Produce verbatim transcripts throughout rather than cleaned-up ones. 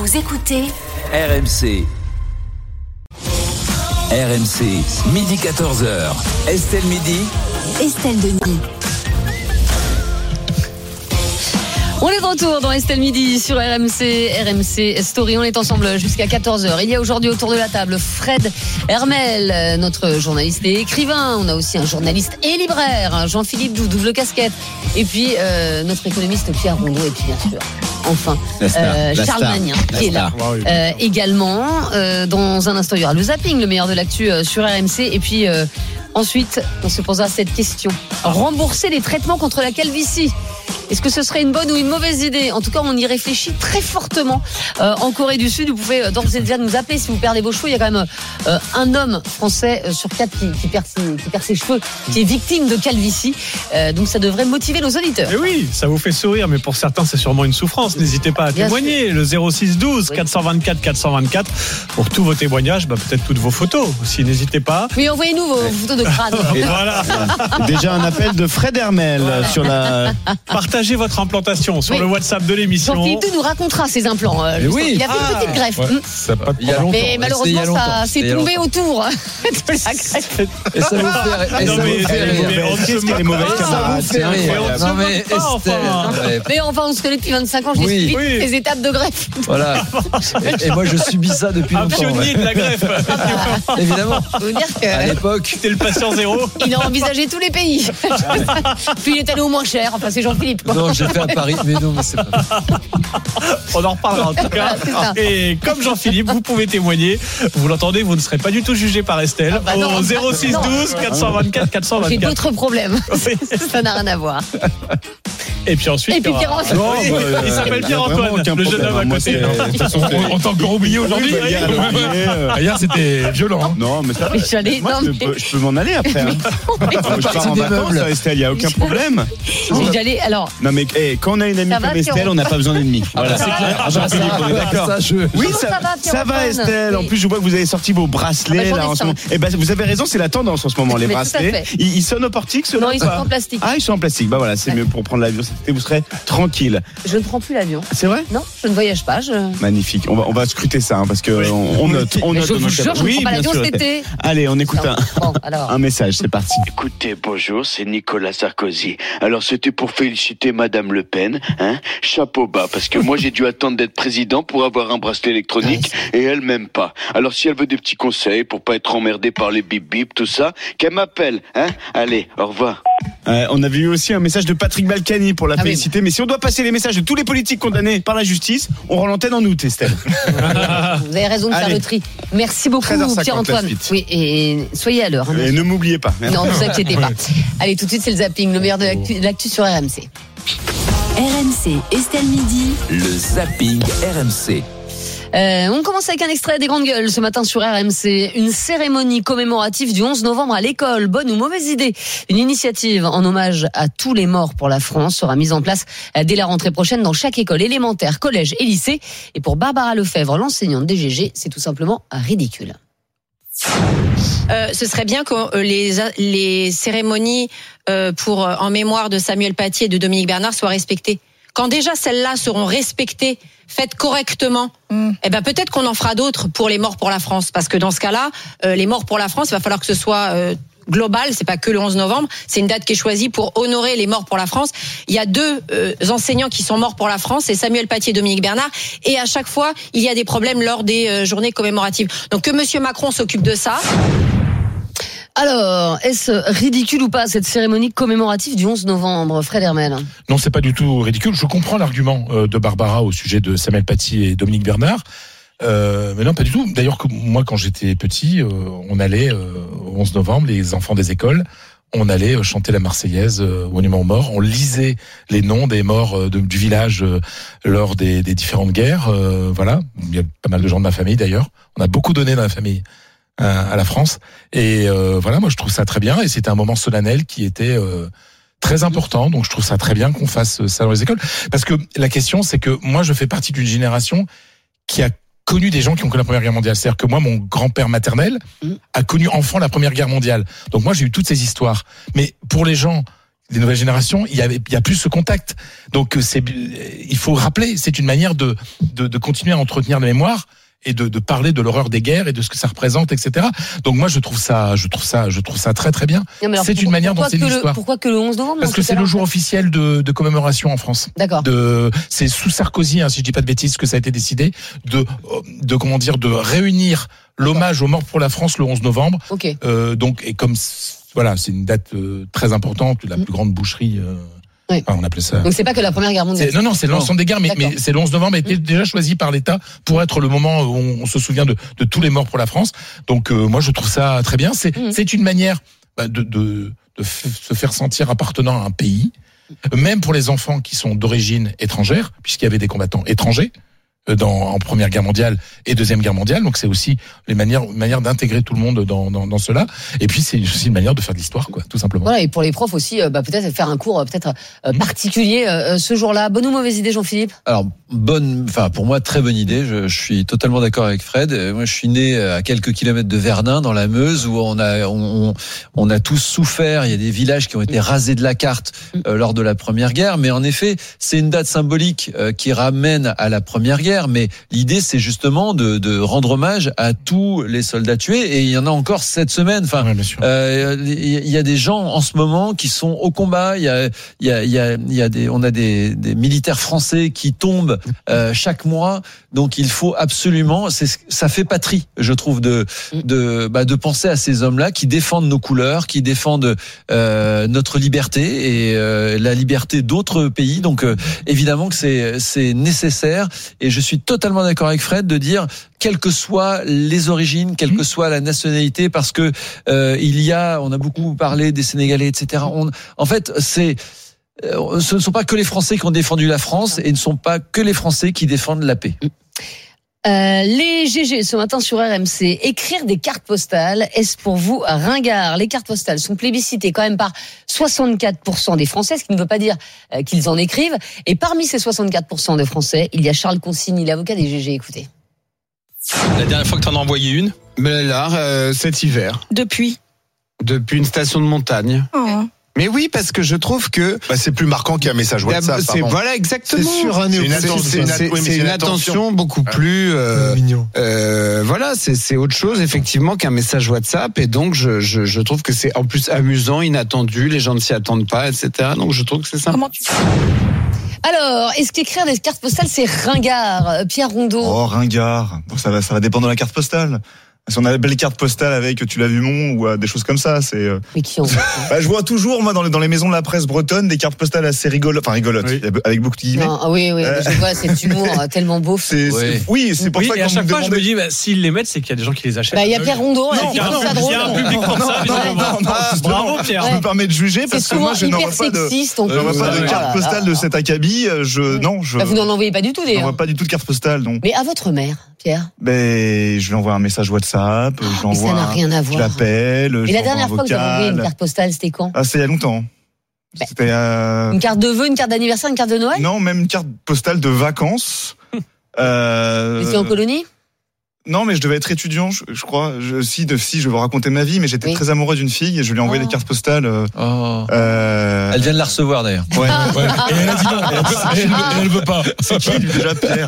Vous écoutez R M C. R M C, midi quatorze heures. Estelle Midi. Estelle Denis. On est de retour dans Estelle Midi sur R M C, R M C Story. On est ensemble jusqu'à quatorze heures. Il y a aujourd'hui autour de la table Fred Hermel, notre journaliste et écrivain. On a aussi un journaliste et libraire, Jean-Philippe Doux, double casquette. Et puis euh, notre économiste Pierre Rondeau. Et puis bien sûr, enfin, euh, Charles Magnin qui est là euh, également. Euh, dans un instant, il y aura le zapping, le meilleur de l'actu euh, sur R M C. Et puis euh, ensuite, on se posera cette question. Rembourser les traitements contre la calvitie. Est-ce que ce serait une bonne ou une mauvaise idée ? En tout cas, on y réfléchit très fortement euh, en Corée du Sud. Vous pouvez d'ores et déjà nous appeler si vous perdez vos cheveux. Il y a quand même euh, un homme français euh, sur quatre qui, qui, perd ses, qui perd ses cheveux, qui est victime de calvitie. Euh, donc ça devrait motiver nos auditeurs. Et oui, ça vous fait sourire, mais pour certains, c'est sûrement une souffrance. N'hésitez pas à Bien témoigner. Sûr. Le zéro six douze oui. quatre cent vingt-quatre quatre cent vingt-quatre pour tous vos témoignages, bah, peut-être toutes vos photos aussi. N'hésitez pas. Oui, envoyez-nous vos photos de crâne. Et voilà. Déjà un appel de Fred Hermel voilà. sur la. Partagez votre implantation sur oui. le WhatsApp de l'émission. Jean-Philippe nous racontera ses implants. Euh, oui. Il a fait ah, une petite greffe. Ouais. Ça pas il y a longtemps. Mais malheureusement, ça s'est tombé autour de la greffe. Et ça vous fait Non mais qu'est-ce qu'elle est mauvaise camarade. Non mais Estelle. Mais enfin, on se connaît depuis vingt-cinq ans. J'explique les étapes de greffe. Voilà. Et moi, je subis ça depuis longtemps. Un pionnier de la greffe. Évidemment. Faut dire que à l'époque, c'était le patient zéro. Il a envisagé tous les pays. Puis il est allé au moins cher. Enfin, c'est Jean-Philippe. Non, j'ai fait à Paris, mais non, mais c'est pas. On en reparlera en tout cas. Et comme Jean-Philippe, vous pouvez témoigner. Vous l'entendez, vous ne serez pas du tout jugé par Estelle. Ah bah non, au zéro six douze quatre cent vingt-quatre quatre cent vingt-quatre. J'ai d'autres problèmes. Oui. Ça n'a rien à voir. Et puis ensuite, et puis Pierre-Antoine. Non, bah, il euh, s'appelle Pierre-Antoine, le jeune homme à côté. On t'a encore oublié aujourd'hui. Hier, c'était violent. Non, mais ça va. Je, allais, moi, non, je, mais... peux, je peux m'en aller après. Hein. Je pars en vacances, Estelle, il n'y a aucun problème. J'allais, alors... Non, mais hey, quand on a une amie comme Estelle, on n'a pas besoin d'ennemis. Voilà, c'est clair. Jean-Philippe, on est d'accord. Oui, ça, ça va, Estelle. En plus, je vois que vous avez sorti vos bracelets. Là, en ce moment. Eh ben, vous avez raison, c'est la tendance en ce moment, les bracelets. Ils sonnent au portique, ceux-là? Non, ils sont en plastique. Ah, ils sont en plastique. Bah voilà, c'est mieux pour prendre l'avion. Vous serez tranquille. Je ne prends plus l'avion. C'est vrai ? Non, je ne voyage pas. Je... Magnifique. On va, on va scruter ça hein, parce que oui. on, on note. On note je vous jure, je ne prends pas l'avion cet été. Allez, on écoute un, bon, alors. un message. C'est parti. Écoutez, bonjour, c'est Nicolas Sarkozy. Alors, c'était pour féliciter Madame Le Pen. Hein, chapeau bas, parce que moi, j'ai dû attendre d'être président pour avoir un bracelet électronique et elle même pas. Alors, si elle veut des petits conseils pour pas être emmerdée par les bip bip, tout ça, qu'elle m'appelle. Hein. Allez, au revoir. Euh, on avait eu aussi un message de Patrick Balkany pour la ah féliciter. Oui. Mais si on doit passer les messages de tous les politiques condamnés par la justice, on rend l'antenne en août, Estelle. Vous avez raison de Allez. faire le tri. Merci beaucoup, Pierre-Antoine. Oui, et soyez à l'heure. Hein, et ne m'oubliez pas. Merci. Non, ne vous inquiétez pas. Allez, tout de suite, c'est le zapping, le meilleur de l'actu, de l'actu sur R M C. R M C, Estelle Midi. Le zapping R M C. Euh, on commence avec un extrait des Grandes Gueules ce matin sur R M C. Une cérémonie commémorative du onze novembre à l'école. Bonne ou mauvaise idée ? Une initiative en hommage à tous les morts pour la France sera mise en place dès la rentrée prochaine dans chaque école élémentaire, collège et lycée. Et pour Barbara Lefebvre, l'enseignante des G G, c'est tout simplement ridicule. Euh, ce serait bien que les, les cérémonies euh, pour, en mémoire de Samuel Paty et de Dominique Bernard soient respectées. Quand déjà celles-là seront respectées, faites correctement, mm. eh ben peut-être qu'on en fera d'autres pour les morts pour la France. Parce que dans ce cas-là, euh, les morts pour la France, il va falloir que ce soit euh, global, c'est pas que le onze novembre, c'est une date qui est choisie pour honorer les morts pour la France. Il y a deux euh, enseignants qui sont morts pour la France, c'est Samuel Paty et Dominique Bernard, et à chaque fois, il y a des problèmes lors des euh, journées commémoratives. Donc que Monsieur Macron s'occupe de ça. Alors, est-ce ridicule ou pas cette cérémonie commémorative du onze novembre, Fred Hermel ? Non, c'est pas du tout ridicule. Je comprends l'argument de Barbara au sujet de Samuel Paty et Dominique Bernard. Euh, mais non, pas du tout. D'ailleurs, moi, quand j'étais petit, euh, on allait, euh, au onze novembre, les enfants des écoles, on allait chanter la Marseillaise euh, au monument aux morts. On lisait les noms des morts euh, de, du village euh, lors des, des différentes guerres. Euh, voilà, il y a pas mal de gens de ma famille, d'ailleurs. On a beaucoup donné dans la famille à la France, et euh, voilà, moi je trouve ça très bien, et c'était un moment solennel qui était euh, très important, donc je trouve ça très bien qu'on fasse ça dans les écoles, parce que la question c'est que moi je fais partie d'une génération qui a connu des gens qui ont connu la Première Guerre mondiale, c'est-à-dire que moi mon grand-père maternel a connu enfant la Première Guerre mondiale, donc moi j'ai eu toutes ces histoires, mais pour les gens les nouvelles générations, il y a, il y a plus ce contact. Donc c'est, il faut rappeler, c'est une manière de, de, de continuer à entretenir la mémoire et de, de parler de l'horreur des guerres et de ce que ça représente, et cetera. Donc moi je trouve ça, je trouve ça, je trouve ça très très bien. Non, alors, c'est pourquoi, une manière dont c'est l'histoire. Pourquoi que le onze novembre? Parce que c'est le jour officiel de, de commémoration en France. D'accord. De, c'est sous Sarkozy, hein, si je dis pas de bêtises, que ça a été décidé de, de comment dire, de réunir l'hommage aux morts pour la France le onze novembre. Ok. Euh, donc et comme voilà, c'est une date euh, très importante, la plus grande boucherie. Euh, Oui. Enfin, on appelait ça. Donc c'est pas que la Première Guerre mondiale. C'est, non, non, c'est l'ensemble des guerres, mais, mais c'est le onze novembre a été déjà choisi par l'État pour être le moment où on, on se souvient de, de tous les morts pour la France. Donc euh, moi, je trouve ça très bien. C'est, mmh. c'est une manière bah, de, de, de f- se faire sentir appartenant à un pays, même pour les enfants qui sont d'origine étrangère, puisqu'il y avait des combattants étrangers dans, en Première Guerre mondiale et Deuxième Guerre mondiale. Donc c'est aussi les manières, une manière d'intégrer tout le monde dans, dans, dans cela. Et puis c'est aussi une manière de faire de l'histoire, quoi, tout simplement. Voilà, et pour les profs aussi, euh, bah, peut-être faire un cours euh, peut-être euh, particulier euh, ce jour-là. Bonne ou mauvaise idée, Jean-Philippe? Alors bonne, enfin pour moi très bonne idée. Je, je suis totalement d'accord avec Fred. Moi, je suis né à quelques kilomètres de Verdun, dans la Meuse, où on a on, on a tous souffert. Il y a des villages qui ont été rasés de la carte euh, lors de la Première Guerre. Mais en effet, c'est une date symbolique euh, qui ramène à la Première Guerre. Mais l'idée, c'est justement de, de rendre hommage à tous les soldats tués. Et il y en a encore cette semaine. Enfin, ouais, bien sûr. Euh, il y a des gens en ce moment qui sont au combat. Il y a, il y a, il y a, il y a des, on a des, des militaires français qui tombent euh, chaque mois. Donc, il faut absolument, c'est, ça fait patrie, je trouve, de, de, bah, de penser à ces hommes-là qui défendent nos couleurs, qui défendent euh, notre liberté et euh, la liberté d'autres pays. Donc, euh, évidemment que c'est, c'est nécessaire. Et je suis totalement d'accord avec Fred de dire, quelles que soient les origines, quelle que soit la nationalité, parce que euh, il y a, on a beaucoup parlé des Sénégalais, et cetera. On, en fait, c'est euh, ce ne sont pas que les Français qui ont défendu la France et ne sont pas que les Français qui défendent la paix. Euh, les G G ce matin sur R M C, écrire des cartes postales, est-ce pour vous ringard? Les cartes postales sont plébiscitées quand même par soixante-quatre pour cent des Français, ce qui ne veut pas dire euh, qu'ils en écrivent. Et parmi ces soixante-quatre pour cent de Français, il y a Charles Consigny, l'avocat des G G. Écoutez. La dernière fois que tu en as envoyé une? Mais là, euh, cet hiver. Depuis Depuis une station de montagne. Oh. Mais oui, parce que je trouve que bah, c'est plus marquant qu'un message WhatsApp. c'est, voilà, exactement. C'est sur un c'est une, attention, c'est, c'est, oui, c'est une attention beaucoup plus euh, mignon. Euh, voilà, c'est, c'est autre chose effectivement qu'un message WhatsApp. Et donc je, je, je trouve que c'est en plus amusant, inattendu, les gens ne s'y attendent pas, et cetera. Donc je trouve que c'est sympa. Comment tu Alors, est-ce qu'écrire des cartes postales, c'est ringard? Pierre Rondeau. Oh, ringard. Bon, ça va, ça va dépendre de la carte postale. Si on a la belle carte postale avec Tu l'as vu mon ou euh, des choses comme ça, c'est. Euh... Mais qui en veut? Bah, je vois toujours moi dans les, dans les maisons de la presse bretonne des cartes postales assez rigolotes, enfin rigolotes, oui. Avec beaucoup de guillemets. Non, oui, oui, euh... je vois cet humour tellement beau. C'est, oui. c'est, oui, c'est pour oui, ça et qu'on à chaque me fois demandait... je me dis, bah, s'ils les mettent, c'est qu'il y a des gens qui les achètent. Bah, il y a Pierre Rondeau, non, il y a, non, ça drôle. Il y a un public pour ça. Non, non, non, non, bravo Pierre. Je me permets de juger parce que moi je n'en vois pas de, sexiste, je n'en vois pas de carte postale de cet acabit. Je, non, je. Bah, vous n'en envoyez pas du tout Je d'ailleurs. n'envoie pas du tout de carte postale, non. Mais à votre mère, Pierre. Ben, je lui envoie un message WhatsApp, je lui Mais ça envoie. n'a rien à voir. Je l'appelle. Et la dernière fois que vous avez envoyé une carte postale, c'était quand? Ah, c'était il y a longtemps. Bah, C'était euh... une carte de vœux, une carte d'anniversaire, une carte de Noël? Non, même une carte postale de vacances. euh... Vous étiez en colonie? Non, mais je devais être étudiant, je, je crois. Je, si, de, si, je vais vous raconter ma vie, mais j'étais oui. très amoureux d'une fille et je lui ai envoyé oh. des cartes postales. Euh, oh. euh... Elle vient de la recevoir d'ailleurs. Ouais, ouais. Et elle a dit non, elle, elle, elle veut pas. C'est qui déjà, Pierre?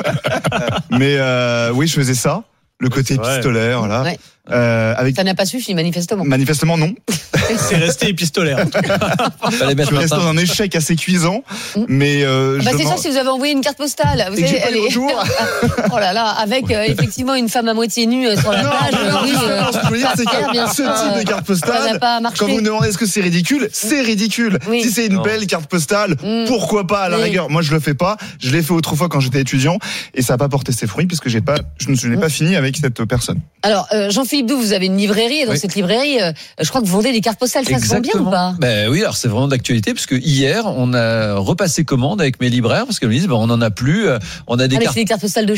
Mais euh, oui, je faisais ça. Le côté épistolaire, là. Ouais. Euh, avec... Ça n'a pas suffi, manifestement. Manifestement, non. C'est resté épistolaire. Fallait mettre je suis resté dans un échec assez cuisant, mais euh, bah, je c'est m'en... sûr si vous avez envoyé une carte postale. Vous savez, elle est... oh là là, avec euh, effectivement une femme à moitié nue euh, sur la non, plage. Non, oui, euh, ce que je veux dire, c'est que bien ce sûr, type de carte postale, ça n'a pas marché. quand vous me demandez est-ce que c'est ridicule, c'est ridicule. Oui. Si c'est une non. belle carte postale, mmh. pourquoi pas à la oui. rigueur. Moi, je le fais pas. Je l'ai fait autrefois quand j'étais étudiant et ça n'a pas porté ses fruits puisque j'ai pas, je ne l'ai mmh. pas fini avec cette personne. Alors, euh, Jean-Philippe Doux, vous avez une librairie et dans oui. cette librairie, euh, je crois que vous vendez des cartes postales. Ça Exactement. se vend bien ou pas? Ben oui, alors c'est vraiment d'actualité puisque hier on a repassé commande avec mes libraires parce qu'ils me disent ben on en a plus, on a des ah, cartes. C'est des cartes postales de chat.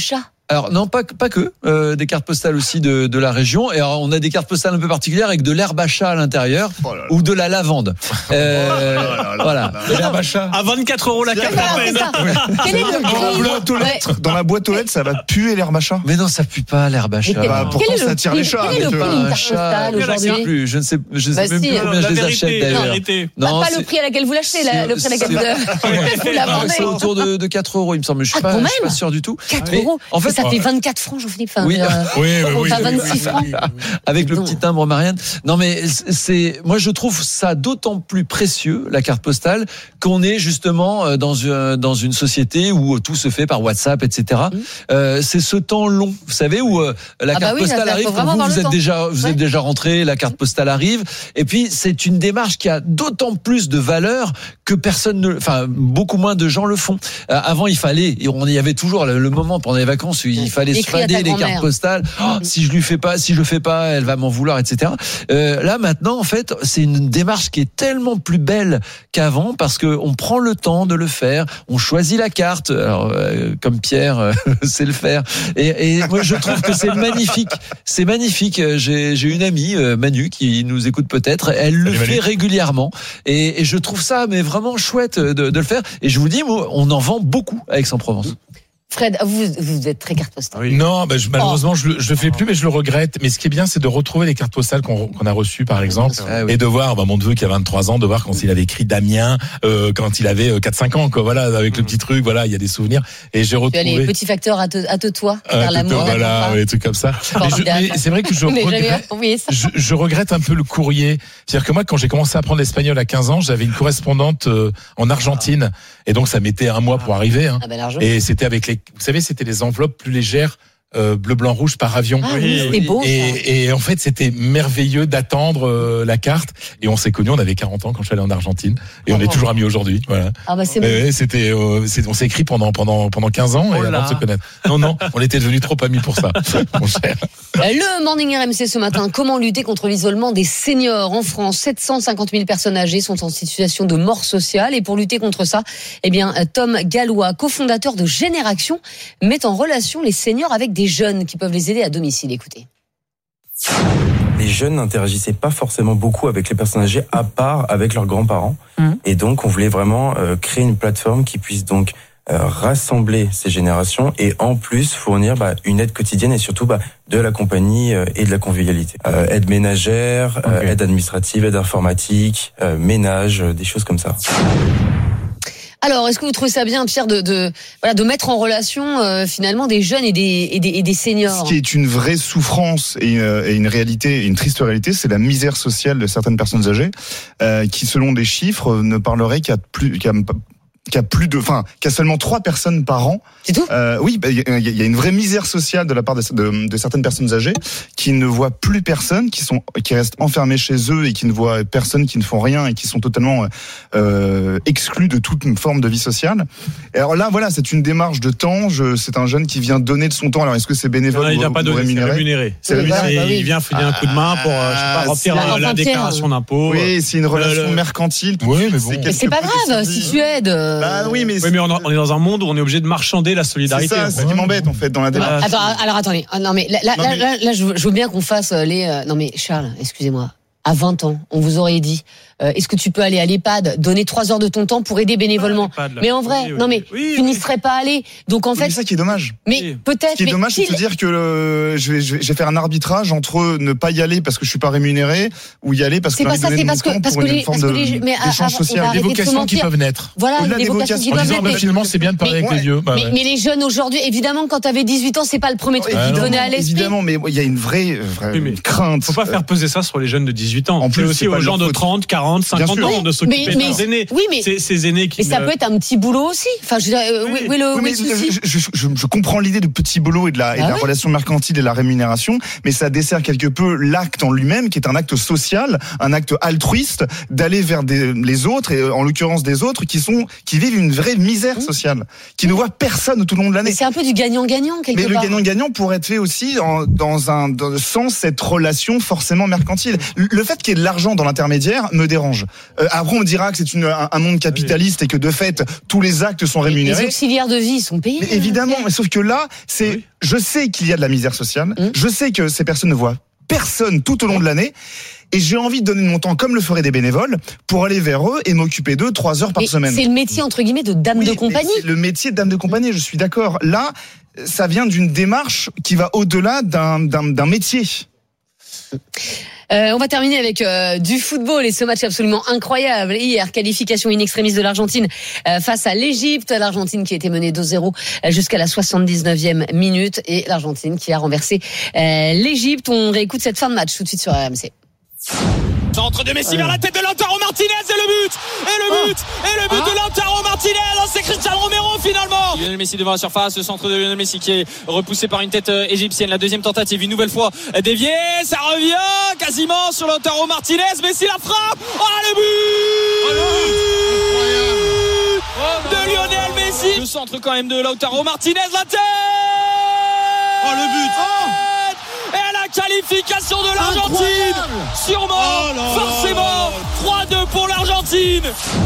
Alors non, pas pas que euh, des cartes postales aussi de de la région. Et alors, on a des cartes postales un peu particulières avec de l'herbe à chat à l'intérieur oh là là. ou de la lavande. Euh, oh là là voilà. De l'herbe à chat. À vingt-quatre euros la carte à peine. Quel est le dans, la boîte aux lettres, dans la boîte aux lettres, ça va puer l'herbe à chat. Mais non, ça pue pas l'herbe à chat. Bah, pourtant, ça attire les chats. Quel est le prix d'une carte postale aujourd'hui ? Plus. Je ne sais, je ne sais bah même si, plus combien je les vérité, achète d'ailleurs. Non, pas, pas le prix à laquelle vous l'achetez, la, le prix à laquelle vous la vendez. C'est autour de, de quatre euros, il me semble. Je suis ah, pas, je suis pas sûr du tout. quatre euros. En fait, ça fait vingt-quatre francs, Jean-Philippe. Enfin, oui, euh, oui, oui, oui, enfin, vingt-six francs. Avec le petit timbre Marianne. Non, mais c'est, moi, je trouve ça d'autant plus précieux, la carte postale, qu'on est justement dans une, dans une société où tout se fait par WhatsApp, et cetera. Mmh. Euh, c'est ce temps long, vous savez, où euh, la ah carte bah oui, postale arrive, quand vous, vous êtes déjà, vous ouais. êtes déjà rentré, la carte postale arrive, et puis c'est une démarche qui a d'autant plus de valeur que personne ne, enfin, beaucoup moins de gens le font. Euh, avant, il fallait, on y avait toujours le, le moment pendant les vacances où il fallait se fader les cartes postales. Oh, si je lui fais pas, si je le fais pas, elle va m'en vouloir, et cetera. Euh, là, maintenant, en fait, c'est une démarche qui est tellement plus belle qu'avant parce que on prend le temps de le faire, on choisit la carte, alors, euh, comme Pierre euh, sait le faire. Et, et moi, je trouve que c'est magnifique. C'est magnifique. J'ai, j'ai une amie, euh, Manu, qui nous écoute peut-être. Elle le Salut, fait Manu. régulièrement. Et, et je trouve ça, mais vraiment chouette de, de le faire. Et je vous dis, moi, on en vend beaucoup à Aix-en-Provence. Fred, vous, vous êtes très carte postale. Oui. Non, bah, je, malheureusement, oh. je, je le fais plus, mais je le regrette. Mais ce qui est bien, c'est de retrouver les cartes postales qu'on, qu'on a reçues, par exemple, ah, oui. et de voir, bah, mon neveu qui a vingt-trois ans, de voir quand il avait écrit Damien, euh, quand il avait quatre cinq ans, quoi. Voilà, avec mmh. le petit truc, voilà, il y a des souvenirs. Et j'ai retrouvé. Tu as les petits facteurs à te, à te toi, euh, vers l'amour. Voilà, des trucs comme ça. Mais, je, mais c'est vrai que je regrette, je, je regrette un peu le courrier. C'est-à-dire que moi, quand j'ai commencé à apprendre l'espagnol à quinze ans, j'avais une correspondante euh, en Argentine, et donc ça mettait un mois pour arriver. Hein. Ah, ben, et c'était avec les, vous savez, c'était les enveloppes plus légères, euh, bleu, blanc, rouge par avion. Ah oui, c'était beau. Et, et en fait, c'était merveilleux d'attendre euh, la carte. Et on s'est connus, on avait quarante ans quand je suis allé en Argentine. Et oh on est toujours amis aujourd'hui. Voilà. Ah bah c'est bon. C'était, euh, c'est, on s'est écrit pendant pendant pendant quinze ans oh et avant de se connaître. Non non, on était devenus trop amis pour ça, mon cher. Le Morning R M C ce matin. Comment lutter contre l'isolement des seniors en France? sept cent cinquante mille personnes âgées sont en situation de mort sociale. Et pour lutter contre ça, eh bien, Tom Gallois, cofondateur de Génération, met en relation les seniors avec des jeunes qui peuvent les aider à domicile. Écoutez. Les jeunes n'interagissaient pas forcément beaucoup avec les personnes âgées, à part avec leurs grands-parents. Mmh. Et donc, on voulait vraiment euh, créer une plateforme qui puisse donc euh, rassembler ces générations et en plus fournir bah, une aide quotidienne et surtout bah, de la compagnie euh, et de la convivialité. Euh, aide ménagère, okay. euh, aide administrative, aide informatique, euh, ménage, euh, des choses comme ça. Alors, est-ce que vous trouvez ça bien, Pierre, de, de, voilà, de mettre en relation euh, finalement des jeunes et des, et, des, et des seniors? Ce qui est une vraie souffrance et, euh, et une réalité, une triste réalité, c'est la misère sociale de certaines personnes âgées, euh, qui, selon des chiffres, ne parleraient qu'à plus, qu'à qu'il y a plus de, enfin, qu'il y a seulement trois personnes par an. C'est tout. Euh, oui, il bah, y, y a une vraie misère sociale de la part de, de, de certaines personnes âgées qui ne voient plus personne, qui sont, qui restent enfermés chez eux et qui ne voient personne, qui ne font rien et qui sont totalement euh, exclus de toute forme de vie sociale. Et alors là, voilà, c'est une démarche de temps. Je, c'est un jeune qui vient donner de son temps. Alors, est-ce que c'est bénévole non, ou, il vient pas donner, rémunéré? C'est rémunéré. C'est rémunéré. Bah, oui. Il vient filer un coup de main pour, euh, je sais pas, remplir la, la, la déclaration d'impôt. Oui, c'est une relation le, mercantile. Oui, mais bon. Mais c'est pas grave si tu aides. Bah oui, mais. Oui, mais on est dans un monde où on est obligé de marchander la solidarité. C'est ça, c'est ce qui m'embête en fait dans la démarche. Attends, alors attendez, non mais là, là, non, mais... là, là, là je veux bien qu'on fasse les. Euh, non mais Charles, excusez-moi. À vingt ans, on vous aurait dit, euh, est-ce que tu peux aller à l'EHPAD, donner trois heures de ton temps pour aider bénévolement? ah, Mais en vrai, oui, oui, non mais oui, tu oui. n'y serais pas allé. Donc en oui, fait, c'est ça qui est dommage. Mais oui. peut-être. Ce qui est mais dommage, c'est de se dire que le, je, vais, je vais faire un arbitrage entre ne pas y aller parce que je suis pas rémunéré ou y aller parce que c'est pas ça, c'est parce que parce que les parce que les mais d'échange social, des vocations qui peuvent naître. Voilà, des vocations qui peuvent naître. Finalement, c'est bien de parler avec les vieux. Mais les jeunes aujourd'hui, évidemment, quand tu avais dix-huit ans, c'est pas le premier truc qui te venait à l'esprit. Évidemment, mais il y a une vraie crainte. Faut pas faire peser ça sur les jeunes de dix-huit ans. En plus aussi aux gens de trente, quarante, cinquante ans de s'occuper de leurs aînés. Oui, mais ces, ces aînés qui. Mais ça peut être un petit boulot aussi. Enfin, je veux dire, oui, oui, oui, le, oui, mais souci. Je, je, je, je comprends l'idée de petit boulot et de la, ah et de la ouais. relation mercantile et de la rémunération, mais ça dessert quelque peu l'acte en lui-même, qui est un acte social, un acte altruiste, d'aller vers des, les autres, et en l'occurrence des autres, qui sont, qui vivent une vraie misère sociale, qui mmh. ne voient personne tout le long de l'année. Mais c'est un peu du gagnant-gagnant quelque mais part. Mais le gagnant-gagnant pourrait être fait aussi en, dans un, dans, sans cette relation forcément mercantile. Le fait qu'il y ait de l'argent dans l'intermédiaire me dérange dérange. Euh, après, on dira que c'est une, un, un monde capitaliste et que de fait, tous les actes sont rémunérés. Les auxiliaires de vie sont payés. Mais évidemment, mais sauf que là, c'est, oui. je sais qu'il y a de la misère sociale. Mmh. Je sais que ces personnes ne voient personne tout au long de l'année. Et j'ai envie de donner mon temps, comme le feraient des bénévoles, pour aller vers eux et m'occuper d'eux trois heures par et semaine. C'est le métier, entre guillemets, de dame oui, de compagnie. C'est le métier de dame de compagnie, je suis d'accord. Là, ça vient d'une démarche qui va au-delà d'un, d'un, d'un métier. Euh, on va terminer avec euh, du football et ce match absolument incroyable. Hier, qualification in extremis de l'Argentine euh, face à l'Égypte. L'Argentine qui a été menée deux zéro jusqu'à la soixante-dix-neuvième minute et l'Argentine qui a renversé euh, l'Égypte. On réécoute cette fin de match tout de suite sur R M C. Centre de Messi vers la tête de Lautaro Martinez et le but et le but oh. et le but ah. de Lautaro Martinez. C'est Cristiano Romero finalement. Lionel Messi devant la surface, le centre de Lionel Messi qui est repoussé par une tête égyptienne. La deuxième tentative, une nouvelle fois déviée, ça revient quasiment sur Lautaro Martinez. Messi la frappe. Oh le but, oh, le but de Lionel Messi. Le centre quand même de Lautaro Martinez, la tête. Oh le but. Oh. Et la qualification de l'Argentine. Incroyable. Sûrement, oh là forcément, trois deux pour l'Argentine.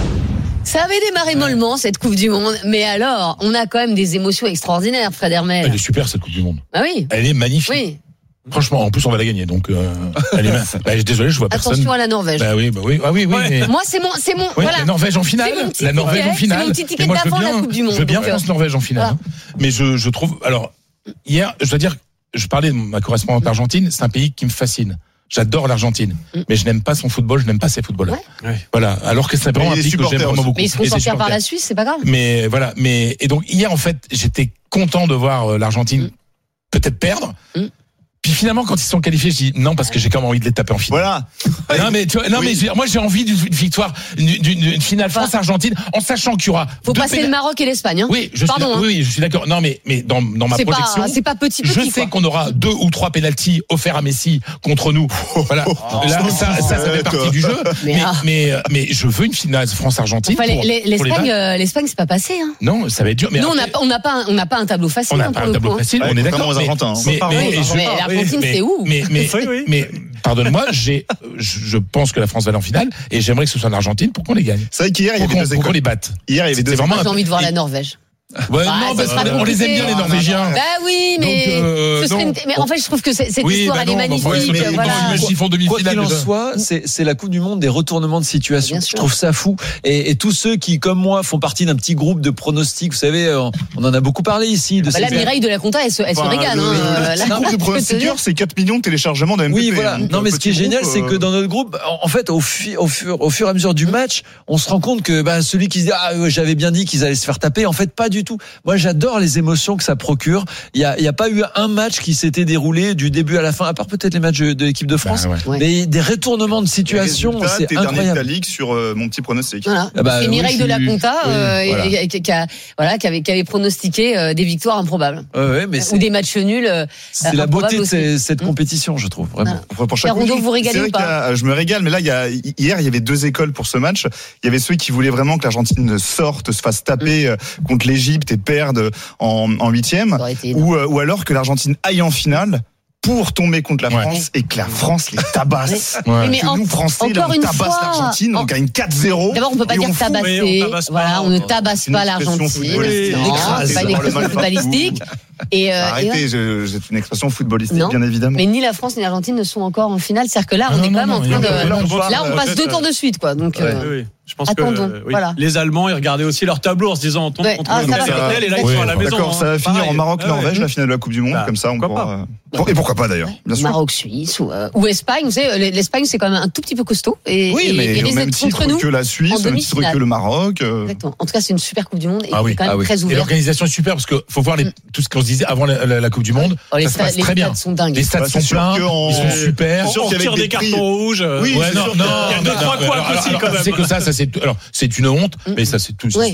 Ça avait démarré mollement cette Coupe du Monde, mais alors, on a quand même des émotions extraordinaires, Fred Hermel. Elle est super cette Coupe du Monde. Ah oui. Elle est magnifique. Oui. Franchement, en plus on va la gagner, donc euh, elle est bah, désolé, je vois personne. Attention à la Norvège. Bah oui, bah oui, ah oui, oui. Ouais. Mais... Moi, c'est mon, c'est mon. Ouais, voilà. La Norvège en finale. La Norvège en finale. C'est mon petit ticket moi, d'avant bien, la Coupe du Monde. Je veux bien France Norvège en finale, voilà. hein. Mais je, je trouve, alors hier, je dois dire, je parlais de ma correspondante argentine, c'est un pays qui me fascine. J'adore l'Argentine, mm. mais je n'aime pas son football, je n'aime pas ses footballeurs. Ouais. Ouais. Voilà, alors que c'est vraiment un pays que j'aime vraiment beaucoup. Mais ils seront sortis par la Suisse, c'est pas grave. Mais voilà, mais et donc hier en fait, j'étais content de voir l'Argentine mm. peut-être perdre. Mm. Puis finalement, quand ils sont qualifiés, je dis non parce que j'ai quand même envie de les taper en finale. Voilà. Non mais tu vois, non oui. mais moi j'ai envie d'une victoire, d'une, d'une finale France-Argentine, en sachant qu'il y aura. Faut passer pénal... le Maroc et l'Espagne. Hein. Oui, je Pardon, suis, hein. oui, je suis d'accord. Non mais mais dans dans ma c'est projection, pas, c'est pas petit petit. Je sais quoi. qu'on aura deux ou trois pénaltys offerts à Messi contre nous. Voilà. Oh, Là, ça, ça, ça fait partie du jeu. Mais mais, ah. mais mais je veux une finale France-Argentine. Enfin, pour, l'Espagne, euh, l'Espagne, c'est pas passé. Hein. Non, ça va être dur. Mais nous, on n'a on n'a pas on n'a pas un tableau facile. On n'a pas un tableau facile. On est d'accord. Mais l'Argentine, c'est où? Mais, mais, oui, oui. mais pardonne-moi, j'ai, je pense que la France va aller en finale et j'aimerais que ce soit l'Argentine pour qu'on les gagne. C'est vrai qu'hier, il y avait deux écoles. Pour qu'on les batte. Hier, il y avait deux vraiment. J'ai envie de voir la Norvège. Ouais, bah, non, bah, on les aime bien les Norvégiens. Bah oui, mais, donc, euh, ce serait une... mais en fait, je trouve que cette oui, histoire bah elle non, est magnifique. Oui, mais voilà. Ils font demi-finale. Quoi qu'il en soit, c'est, c'est la Coupe du Monde des retournements de situation. Je trouve ça fou. Et, et tous ceux qui, comme moi, font partie d'un petit groupe de pronostics, vous savez, on en a beaucoup parlé ici. De bah là, Mireille de la Compta, elle se, elle enfin, se régale. Le, hein, le, le groupe de pronostics, c'est quatre millions de téléchargements de M P P. Oui, voilà. Non, mais ce qui est génial, c'est que dans notre groupe, en fait, au fur et à mesure du match, on se rend compte que celui qui se dit ah j'avais bien dit qu'ils allaient se faire taper, en fait, pas du tout. Moi, j'adore les émotions que ça procure. Il y a, il y a pas eu un match qui s'était déroulé du début à la fin, à part peut-être les matchs de l'équipe de France. Bah ouais. Mais des retournements de situation, c'est t'es incroyable. Dernier de la ligue sur euh, mon petit pronostic. Voilà. Ah bah, c'est Mireille oui, de la Compta oui, euh, voilà. qui, qui, a, voilà, qui avait, qui avait pronostiqué euh, des victoires improbables. Ouais, ouais, mais ou des matchs nuls. Euh, c'est la beauté de ces, cette mmh. compétition, je trouve. Vraiment. Voilà. Pour chaque Rondeau, vous régalez ou pas? a, Je me régale, mais là, il y a, hier, il y avait deux écoles pour ce match. Il y avait ceux qui voulaient vraiment que l'Argentine sorte, se fasse taper mmh. contre l'Égypte et perde en en huitième, ou, euh, ou alors que l'Argentine aille en finale pour tomber contre la France ouais. et que la France les tabasse. Ouais. Mais que en, nous, Français, là, on tabasse fois, l'Argentine, en... on gagne quatre zéro. D'abord, on peut pas dire tabasser. Oui, on voilà, on ne tabasse pas l'Argentine. C'est pas une expression footballistique. Et euh, Arrêtez, je, c'est une expression footballistique, non, bien évidemment. Mais ni la France ni l'Argentine ne sont encore en finale. C'est-à-dire que là, on non, est quand même en train de. Là, on passe deux tours de suite, quoi. Donc, je pense Attendons, que oui. voilà. Les Allemands, ils regardaient aussi leur tableau en se disant on tombe ouais. contre ah, le et là ils sont à la maison. D'accord, ça va finir en Maroc-Norvège, la finale de la Coupe du Monde, comme ça on pourra. Et pourquoi pas d'ailleurs, bien sûr. Maroc-Suisse ou Espagne, vous savez, l'Espagne c'est quand même un tout petit peu costaud et oui, mais au même titre que la Suisse, au même titre que le Maroc. Exactement. En tout cas, c'est une super Coupe du Monde et c'est quand même très ouvert. Et l'organisation est super parce que faut voir tout ce qu'on se disait avant la Coupe du Monde. Ça se passe très bien. Les stades sont dingues. Les stades sont pleins, ils sont super. On tire des cartons rouges. Oui, non, non. Il y a deux trois couacs aussi quand même. C'est que ça, ça c'est alors c'est une honte, mais ça c'est toute une histoire.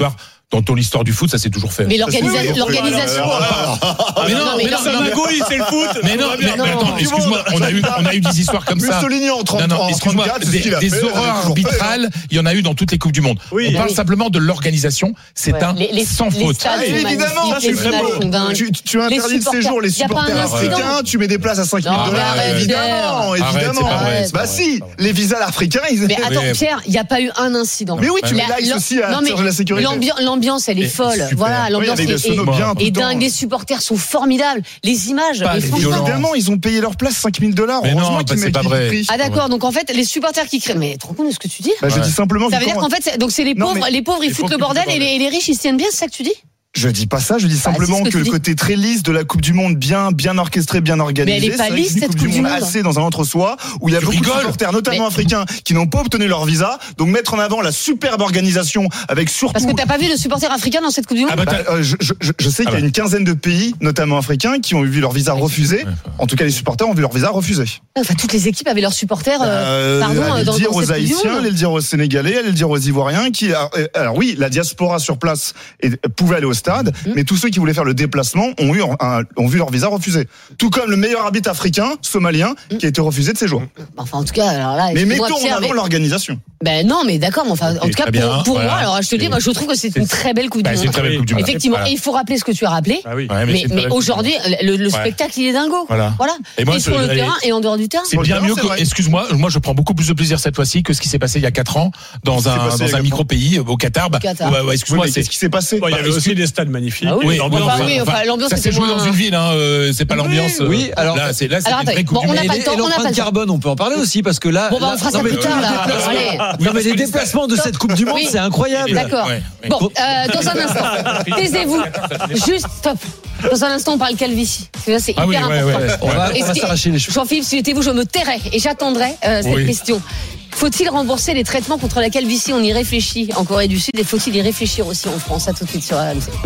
Dans ton l'histoire du foot, ça s'est toujours fait. Mais l'organisa- l'organisation. Mais non, mais non, c'est un magouille, c'est le foot. Mais non, mais, mais attends, excuse-moi, on a eu, on a eu des histoires comme ça. Mussolini en trente, non, non, excuse-moi, des, des fait, horreurs arbitrales, il y en a eu dans toutes les coupes du monde. Oui, on parle oui. simplement de l'organisation, c'est Ouais. un les, les, sans les faute. stades Ah, sont évidemment, magnifiques, tu, les images sont dingues. tu, tu interdis de séjour les Y a pas un supporters incident. africains, tu mets des places à cinq mille Non, dollars. mais arrête, Évidemment, Arrête, c'est évidemment. pas vrai, c'est Bah pas si, vrai. les visas africains, ils. Mais attends, Mais- Pierre, il n'y a pas eu un incident. Mais oui, tu mets La- l'Axe l'am- aussi à non, mais charger la sécurité. l'ambi- L'ambiance, elle est Et folle. super. Voilà, Oui, l'ambiance avec des est, sonos est- bien tout est le temps. dingue. Les supporters sont formidables. Les images, Pas mais les franchement. violents. Évidemment, ils ont payé leur place cinq mille dollars. Mais non, Heureusement bah, qu'ils c'est mettent pas le vrai. prix. Ah d'accord, donc en fait, les supporters qui crient. Mais tu te rends compte de ce que tu dis? Bah, je Ouais. dis simplement Ça que veut dire quand- qu'en fait, c'est- donc c'est les Non, pauvres, mais- les pauvres, ils les foutent pauvres le qui bordel foutent le et les, et les riches, ils se tiennent bien, c'est ça que tu dis? Je dis pas ça, je dis Bah, simplement c'est ce que que tu le dis. côté très lisse de la Coupe du Monde, bien, bien orchestré, bien organisé. Mais elle est pas c'est vrai que lisse, c'est une cette Coupe du Monde Monde. assez dans un entre-soi où il y a Tu beaucoup rigoles. de supporters, notamment Mais- africains, qui n'ont pas obtenu leur visa. Donc mettre en avant la superbe organisation avec surtout. Parce que t'as pas vu de supporters africains dans cette Coupe du Monde? Ah bah, Bah, euh, je, je, je- je sais qu'il y a Ah bah. une quinzaine de pays, notamment africains, qui ont vu leur visa refusé. En tout cas, les supporters ont vu leur visa refusé. Enfin, toutes les équipes avaient leurs supporters. euh, Euh, pardon, allez euh, le dans, dire dans aux cette Coupe du Haïtiens, Monde. allez le dire aux Sénégalais, allez le dire aux Ivoiriens. Qui, alors, euh, alors oui, la diaspora sur place et, pouvaient aller au stade, Mmh. mais tous ceux qui voulaient faire le déplacement ont eu un, ont vu leur visa refusé. Tout comme le meilleur arbitre africain, somalien, qui a été refusé de séjour. Enfin, en tout cas, alors là, Mais excuse-moi, mettons en Pierre, avant mais- l'organisation. Ben non, mais d'accord, mais enfin, en tout cas, très pour, bien, pour voilà. moi, alors je te dis, moi, je trouve que c'est une très belle Coupe Bah, du c'est une Monde. très belle Coupe du Monde. Effectivement, Voilà. et il faut rappeler ce que tu as rappelé. Ah oui. Ouais, Mais, c'est une très mais belle Coupe du aujourd'hui, le, le Ouais. spectacle, il est dingo. Voilà. Voilà. Et Et, moi, sur je- le allez, terrain et en dehors du terrain. C'est bien Non, mieux c'est que, vrai. excuse-moi, moi je prends beaucoup plus de plaisir cette fois-ci que ce qui s'est passé il y a quatre ans dans Qu'est-ce qui s'est un, passé il y a dans un quatre micro-pays au Qatar. Bah, Qatar. ouais, ouais, excuse-moi, Oui, mais c'est. qu'est-ce qui s'est passé Bon, il y Bah, avait aussi des stades magnifiques. Ah oui. Oui, L'ambiance, Enfin, enfin, oui, enfin, enfin, l'ambiance ça était s'est joué moins- dans une ville, hein, euh, c'est pas Oui, l'ambiance. oui, euh, alors- là, c'est là, c'est Alors, une vraie attends, coupe bon, du on monde. n'a Et pas le les- temps, et on n'a pas l'empreinte le temps. carbone, on peut en parler aussi parce que là, Bon, bah, là- on fera ça non, mais plus tous tard, les là. déplacements- Allez. non, mais les déplacements de cette Coupe du Monde, Oui. c'est incroyable. D'accord. Ouais, ouais. Bon, euh, dans un instant, taisez-vous. Juste, stop. Dans un instant, on parle calvitie. Parce que là, c'est Ah oui, hyper ouais, important. ouais. On va, Et on va si- s'arracher les cheveux. Jean-Philippe, si j'étais vous, je me tairais et j'attendrais euh, cette Oui. question. Faut-il rembourser les traitements contre la calvitie? On y réfléchit en Corée du Sud et faut-il y réfléchir aussi en France? À tout de suite sur R M C.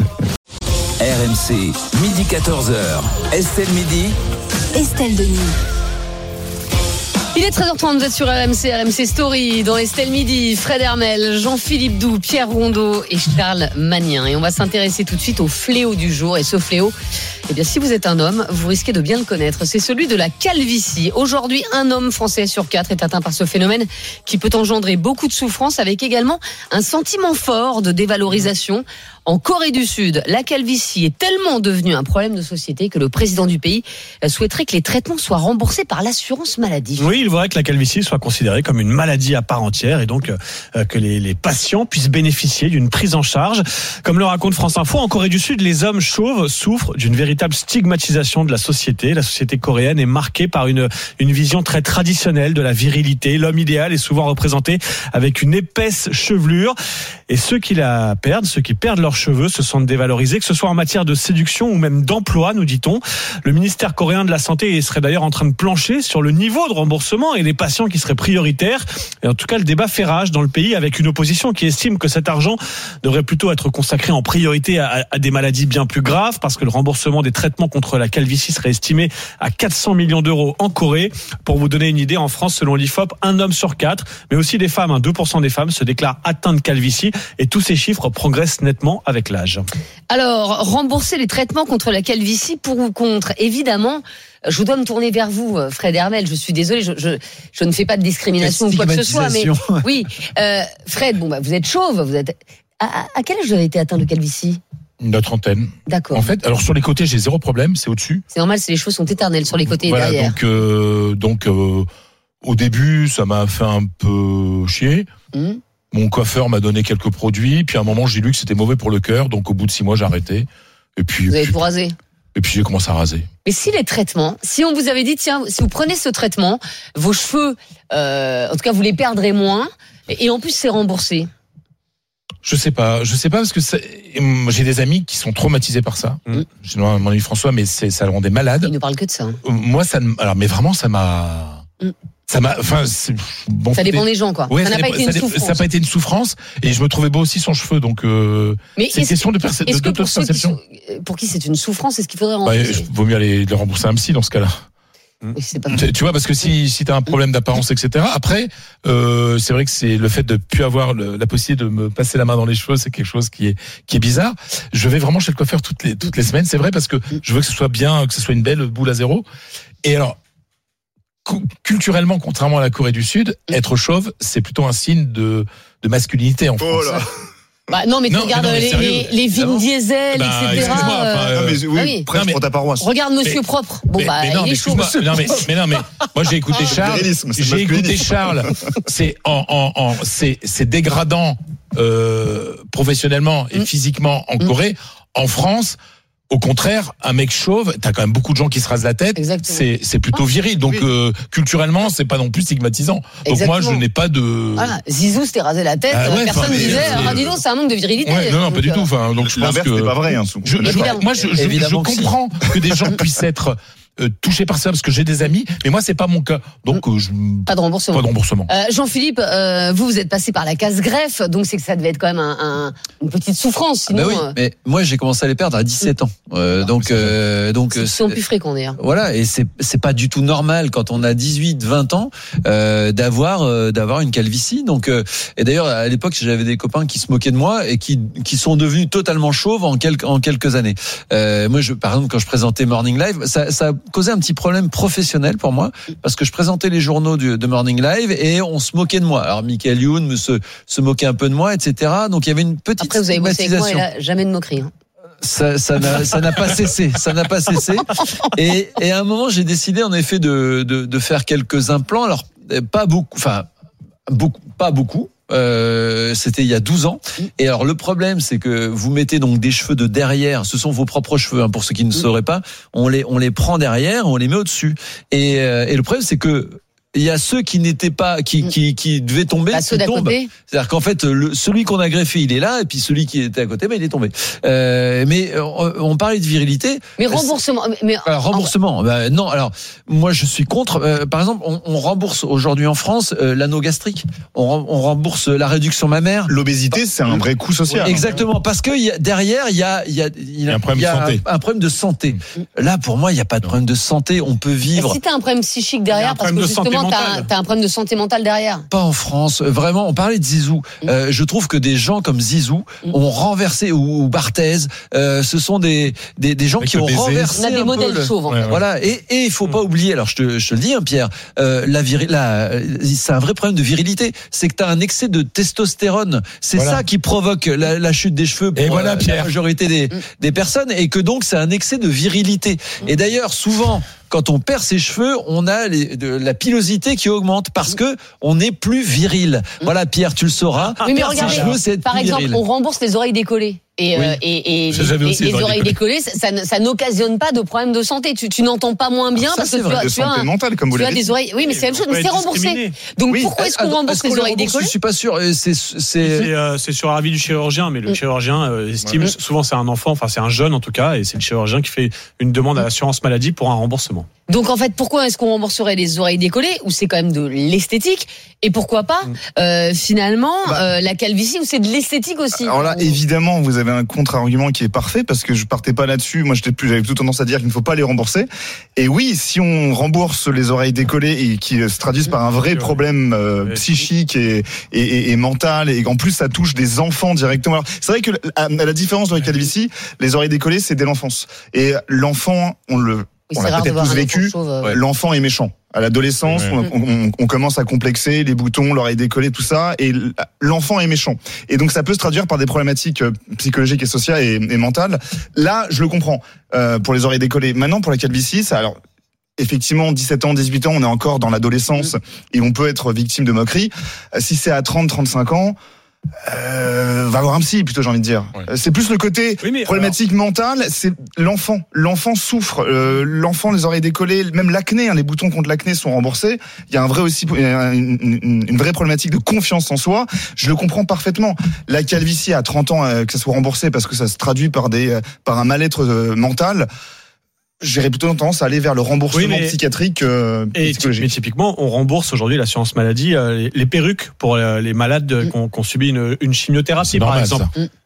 R M C, midi quatorze heures. Estelle Midi. Estelle Denis. Il est treize heures trente, vous êtes sur R M C, R M C Story, dans Estelle Midi, Fred Hermel, Jean-Philippe Doux, Pierre Rondeau et Charles Magnien. Et on va s'intéresser tout de suite au fléau du jour. Et ce fléau, eh bien, si vous êtes un homme, vous risquez de bien le connaître. C'est celui de la calvitie. Aujourd'hui, un homme français sur quatre est atteint par ce phénomène qui peut engendrer beaucoup de souffrance avec également un sentiment fort de dévalorisation. En Corée du Sud, la calvitie est tellement devenue un problème de société que le président du pays souhaiterait que les traitements soient remboursés par l'assurance maladie. Oui, il faudrait que la calvitie soit considérée comme une maladie à part entière et donc euh, que les, les patients puissent bénéficier d'une prise en charge. Comme le raconte France Info, en Corée du Sud, les hommes chauves souffrent d'une véritable stigmatisation de la société. La société coréenne est marquée par une, une vision très traditionnelle de la virilité. L'homme idéal est souvent représenté avec une épaisse chevelure. Et ceux qui la perdent, ceux qui perdent leurs cheveux se sentent dévalorisés, que ce soit en matière de séduction ou même d'emploi, nous dit-on. Le ministère coréen de la Santé serait d'ailleurs en train de plancher sur le niveau de remboursement et les patients qui seraient prioritaires. Et en tout cas, le débat fait rage dans le pays avec une opposition qui estime que cet argent devrait plutôt être consacré en priorité à, à des maladies bien plus graves, parce que le remboursement des traitements contre la calvitie serait estimé à quatre cents millions d'euros en Corée. Pour vous donner une idée, en France, selon l'I F O P, un homme sur quatre, mais aussi des femmes, hein, deux pour cent des femmes se déclarent atteintes de calvitie, et tous ces chiffres progressent nettement avec l'âge. Alors, rembourser les traitements contre la calvitie, pour ou contre? Évidemment, je dois me tourner vers vous, Fred Hermel. Je suis désolé, je, je, je ne fais pas de discrimination ou quoi que ce soit, mais oui, euh, Fred, bon, bah, vous êtes chauve, vous êtes. À, à, à quel âge vous avez été atteint de calvitie? Une trentaine. D'accord. En fait, alors sur les côtés, j'ai zéro problème, c'est au-dessus. C'est normal, c'est les cheveux sont éternels sur les côtés Voilà, et derrière. donc, euh, donc euh, au début, ça m'a fait un peu chier. Mmh. Mon coiffeur m'a donné quelques produits, puis à un moment, j'ai lu que c'était mauvais pour le cœur, donc au bout de six mois, j'ai arrêté. Et puis, Vous avez puis- tout rasé. et puis j'ai commencé à raser. Mais si les traitements, si on vous avait dit, tiens, si vous prenez ce traitement, vos cheveux, euh, en tout cas, vous les perdrez moins, et, et en plus, c'est remboursé. Je sais pas, je sais pas parce que c'est- j'ai des amis qui sont traumatisés par ça. Mmh. J'ai mon ami François, mais c'est, ça le rendait malade. Il ne parle que de ça. hein. Euh, Moi, ça, ne- alors, mais vraiment, ça m'a, Mmh. ça m'a, enfin, c'est- bon, Ça dépend c'est- des gens, quoi. Ouais, ça n'a pas dépend- été une ça dé- souffrance. Ça n'a pas été une souffrance, et je me trouvais beau aussi sans cheveux, donc euh, Mais c'est une est-ce- question de, perce- Est-ce de, que pour ceux qui perception. sont- pour qui c'est une souffrance, est-ce qu'il faudrait Bah, rembourser? vaut mieux aller les rembourser à un psy dans ce cas-là. C'est pas... Tu, tu vois, parce que si, si t'as un problème d'apparence, et cetera. Après, euh, c'est vrai que c'est le fait de plus avoir le, la possibilité de me passer la main dans les cheveux, c'est quelque chose qui est, qui est bizarre. Je vais vraiment chez le coiffeur toutes les, toutes les semaines. C'est vrai parce que je veux que ce soit bien, que ce soit une belle boule à zéro. Et alors, culturellement, contrairement à la Corée du Sud, être chauve, c'est plutôt un signe de, de masculinité en France. Oh là. Bah non, mais tu non, regardes non, mais les, les, les Vin Diesel, bah, et cetera. Euh... Ah, mais oui, ah oui. Prêche pour ta paroisse. Regarde Monsieur mais, Propre. Bon, mais, bah, mais non, il est chaud. Non, mais, mais non, mais moi j'ai écouté Charles. J'ai écouté Charles. C'est en, en, en, c'est, c'est dégradant euh, professionnellement et mm. physiquement en mm. Corée. En France, au contraire, un mec chauve, t'as quand même beaucoup de gens qui se rasent la tête. Exactement. C'est, c'est plutôt viril. Donc, oui. euh, culturellement, c'est pas non plus stigmatisant. Donc, Exactement. moi, je n'ai pas de. Voilà. Zizou s'était rasé la tête. Ah ouais, personne ne disait, ah, dis donc, c'est un manque de virilité. Ouais, non, non, pas du tout. Enfin, donc, je pense que. C'est pas vrai, hein, je, je, moi, je, je, je comprends que des gens puissent être Euh, touché par ça parce que j'ai des amis, mais moi c'est pas mon cas, donc euh, je... pas de remboursement. Pas de remboursement. Euh, Jean-Philippe, euh, vous vous êtes passé par la case greffe, donc c'est que ça devait être quand même un, un, une petite souffrance. Sinon, ah bah oui, euh... mais moi j'ai commencé à les perdre à dix-sept ans, euh, donc euh, donc ils sont plus fréquents d'ailleurs. Voilà, et c'est c'est pas du tout normal quand on a dix-huit vingt ans euh, d'avoir euh, d'avoir une calvitie. Donc euh, et d'ailleurs à l'époque j'avais des copains qui se moquaient de moi et qui qui sont devenus totalement chauves en quelques en quelques années. Euh, moi je par exemple quand je présentais Morning Live, ça ça causait un petit problème professionnel pour moi parce que je présentais les journaux du, de Morning Live et on se moquait de moi. Alors Michael Youn me se, se moquait un peu de moi, et cetera. Donc il y avait une petite Après, vous avez bossé avec moi et là, jamais de moquerie. Hein. Ça, ça n'a, ça n'a pas cessé, ça n'a pas cessé. Et, et à un moment, j'ai décidé en effet de, de, de faire quelques implants. Alors pas beaucoup, enfin beaucoup, pas beaucoup. Euh, c'était il y a douze ans. Et alors le problème, c'est que vous mettez donc des cheveux de derrière. Ce sont vos propres cheveux, hein, pour ceux qui ne sauraient pas. On les on les prend derrière, on les met au-dessus. Et, euh, et le problème, c'est que il y a ceux qui n'étaient pas, qui qui qui devaient tomber, bah, qui tombent. C'est-à-dire qu'en fait, le, celui qu'on a greffé, il est là, et puis celui qui était à côté, bah, il est tombé. Euh, mais on, on parlait de virilité. Mais remboursement. Mais alors, remboursement. En... Bah, non. Alors moi, je suis contre. Euh, par exemple, on, on rembourse aujourd'hui en France euh, l'anneau gastrique. On, on rembourse la réduction mammaire. L'obésité, c'est un vrai coût social. Exactement, parce que y a, derrière, il y a il y a il y a un problème, y a de, santé. Un, un problème de santé. Là, pour moi, il y a pas de problème de santé. On peut vivre. Et si t'as un problème psychique derrière, parce que justement T'as, t'as un problème de santé mentale derrière. Pas en France, vraiment. On parlait de Zizou. Mmh. Euh, je trouve que des gens comme Zizou mmh. ont renversé, ou, ou Barthez, euh, ce sont des des, des gens Avec qui ont baiser. renversé. On a des modèles le... chauves. En ouais, fait. Voilà. Et et il faut mmh. pas oublier. Alors je te je te le dis, hein, Pierre. Euh, la viril, la, c'est un vrai problème de virilité. C'est que t'as un excès de testostérone. C'est voilà. ça qui provoque la, la chute des cheveux pour et voilà, euh, la majorité des mmh. des personnes, et que donc c'est un excès de virilité. Mmh. Et d'ailleurs souvent, quand on perd ses cheveux, on a les, de, la pilosité qui augmente parce que on est plus viril. Voilà, Pierre, tu le sauras. Oui, mais regardez, cheveux, c'est par exemple, viril. On rembourse les oreilles décollées. Et, oui. euh, et, et, et, et les oreilles décollées, ça, ça, ça n'occasionne pas de problème de santé. Tu, tu n'entends pas moins bien. Alors parce ça, que tu as, de tu santé as, mentale, comme vous tu l'avez as des oreilles. Oui, mais c'est la même chose, mais c'est remboursé. Donc oui. pourquoi est-ce qu'on rembourse est-ce qu'on les oreilles rembourse, décollées? Je suis pas sûr. C'est, c'est... C'est, euh, c'est sur l'avis du chirurgien, mais le mmh. chirurgien euh, estime, mmh. souvent c'est un enfant, enfin c'est un jeune en tout cas, et c'est le chirurgien qui fait une demande à l'assurance maladie pour un remboursement. Donc en fait, pourquoi est-ce qu'on rembourserait les oreilles décollées, où c'est quand même de l'esthétique, et pourquoi pas euh, finalement bah, euh, la calvitie, où c'est de l'esthétique aussi? Alors là, évidemment, vous avez un contre-argument qui est parfait, parce que je partais pas là-dessus. Moi, j'étais plus, j'avais plutôt tendance à dire qu'il ne faut pas les rembourser. Et oui, si on rembourse les oreilles décollées et qui se traduisent par un vrai problème euh, psychique et, et, et, et mental, et en plus ça touche des enfants directement. Alors, c'est vrai que à, à la différence de la calvitie, les oreilles décollées, c'est dès l'enfance. Et l'enfant, on le Oui, on l'a peut-être tous vécu, chauve, euh... l'enfant est méchant. À l'adolescence, ouais. on, on, on commence à complexer les boutons, l'oreille décollée, tout ça, et l'enfant est méchant. Et donc ça peut se traduire par des problématiques psychologiques et sociales et, et mentales. Là, je le comprends, euh, pour les oreilles décollées. Maintenant, pour la calvitie, ça, alors, effectivement, dix-sept ans, dix-huit ans, on est encore dans l'adolescence, mmh. et on peut être victime de moqueries. Si c'est à trente, trente-cinq ans, Euh, va voir un psy, plutôt, j'ai envie de dire. Ouais. C'est plus le côté oui, problématique alors... mentale, c'est l'enfant. L'enfant souffre, euh, l'enfant, les oreilles décollées, même l'acné, hein, les boutons contre l'acné sont remboursés. Il y a un vrai aussi, une, une, une vraie problématique de confiance en soi. Je le comprends parfaitement. La calvitie à trente ans, euh, que ça soit remboursé parce que ça se traduit par des, euh, par un mal-être euh, mental. J'aurais plutôt tendance à aller vers le remboursement oui, mais, psychiatrique euh, et psychologique. Mais typiquement, on rembourse aujourd'hui l'assurance maladie euh, les, les perruques pour euh, les malades mmh. qui ont subi une, une chimiothérapie, par exemple. Mmh.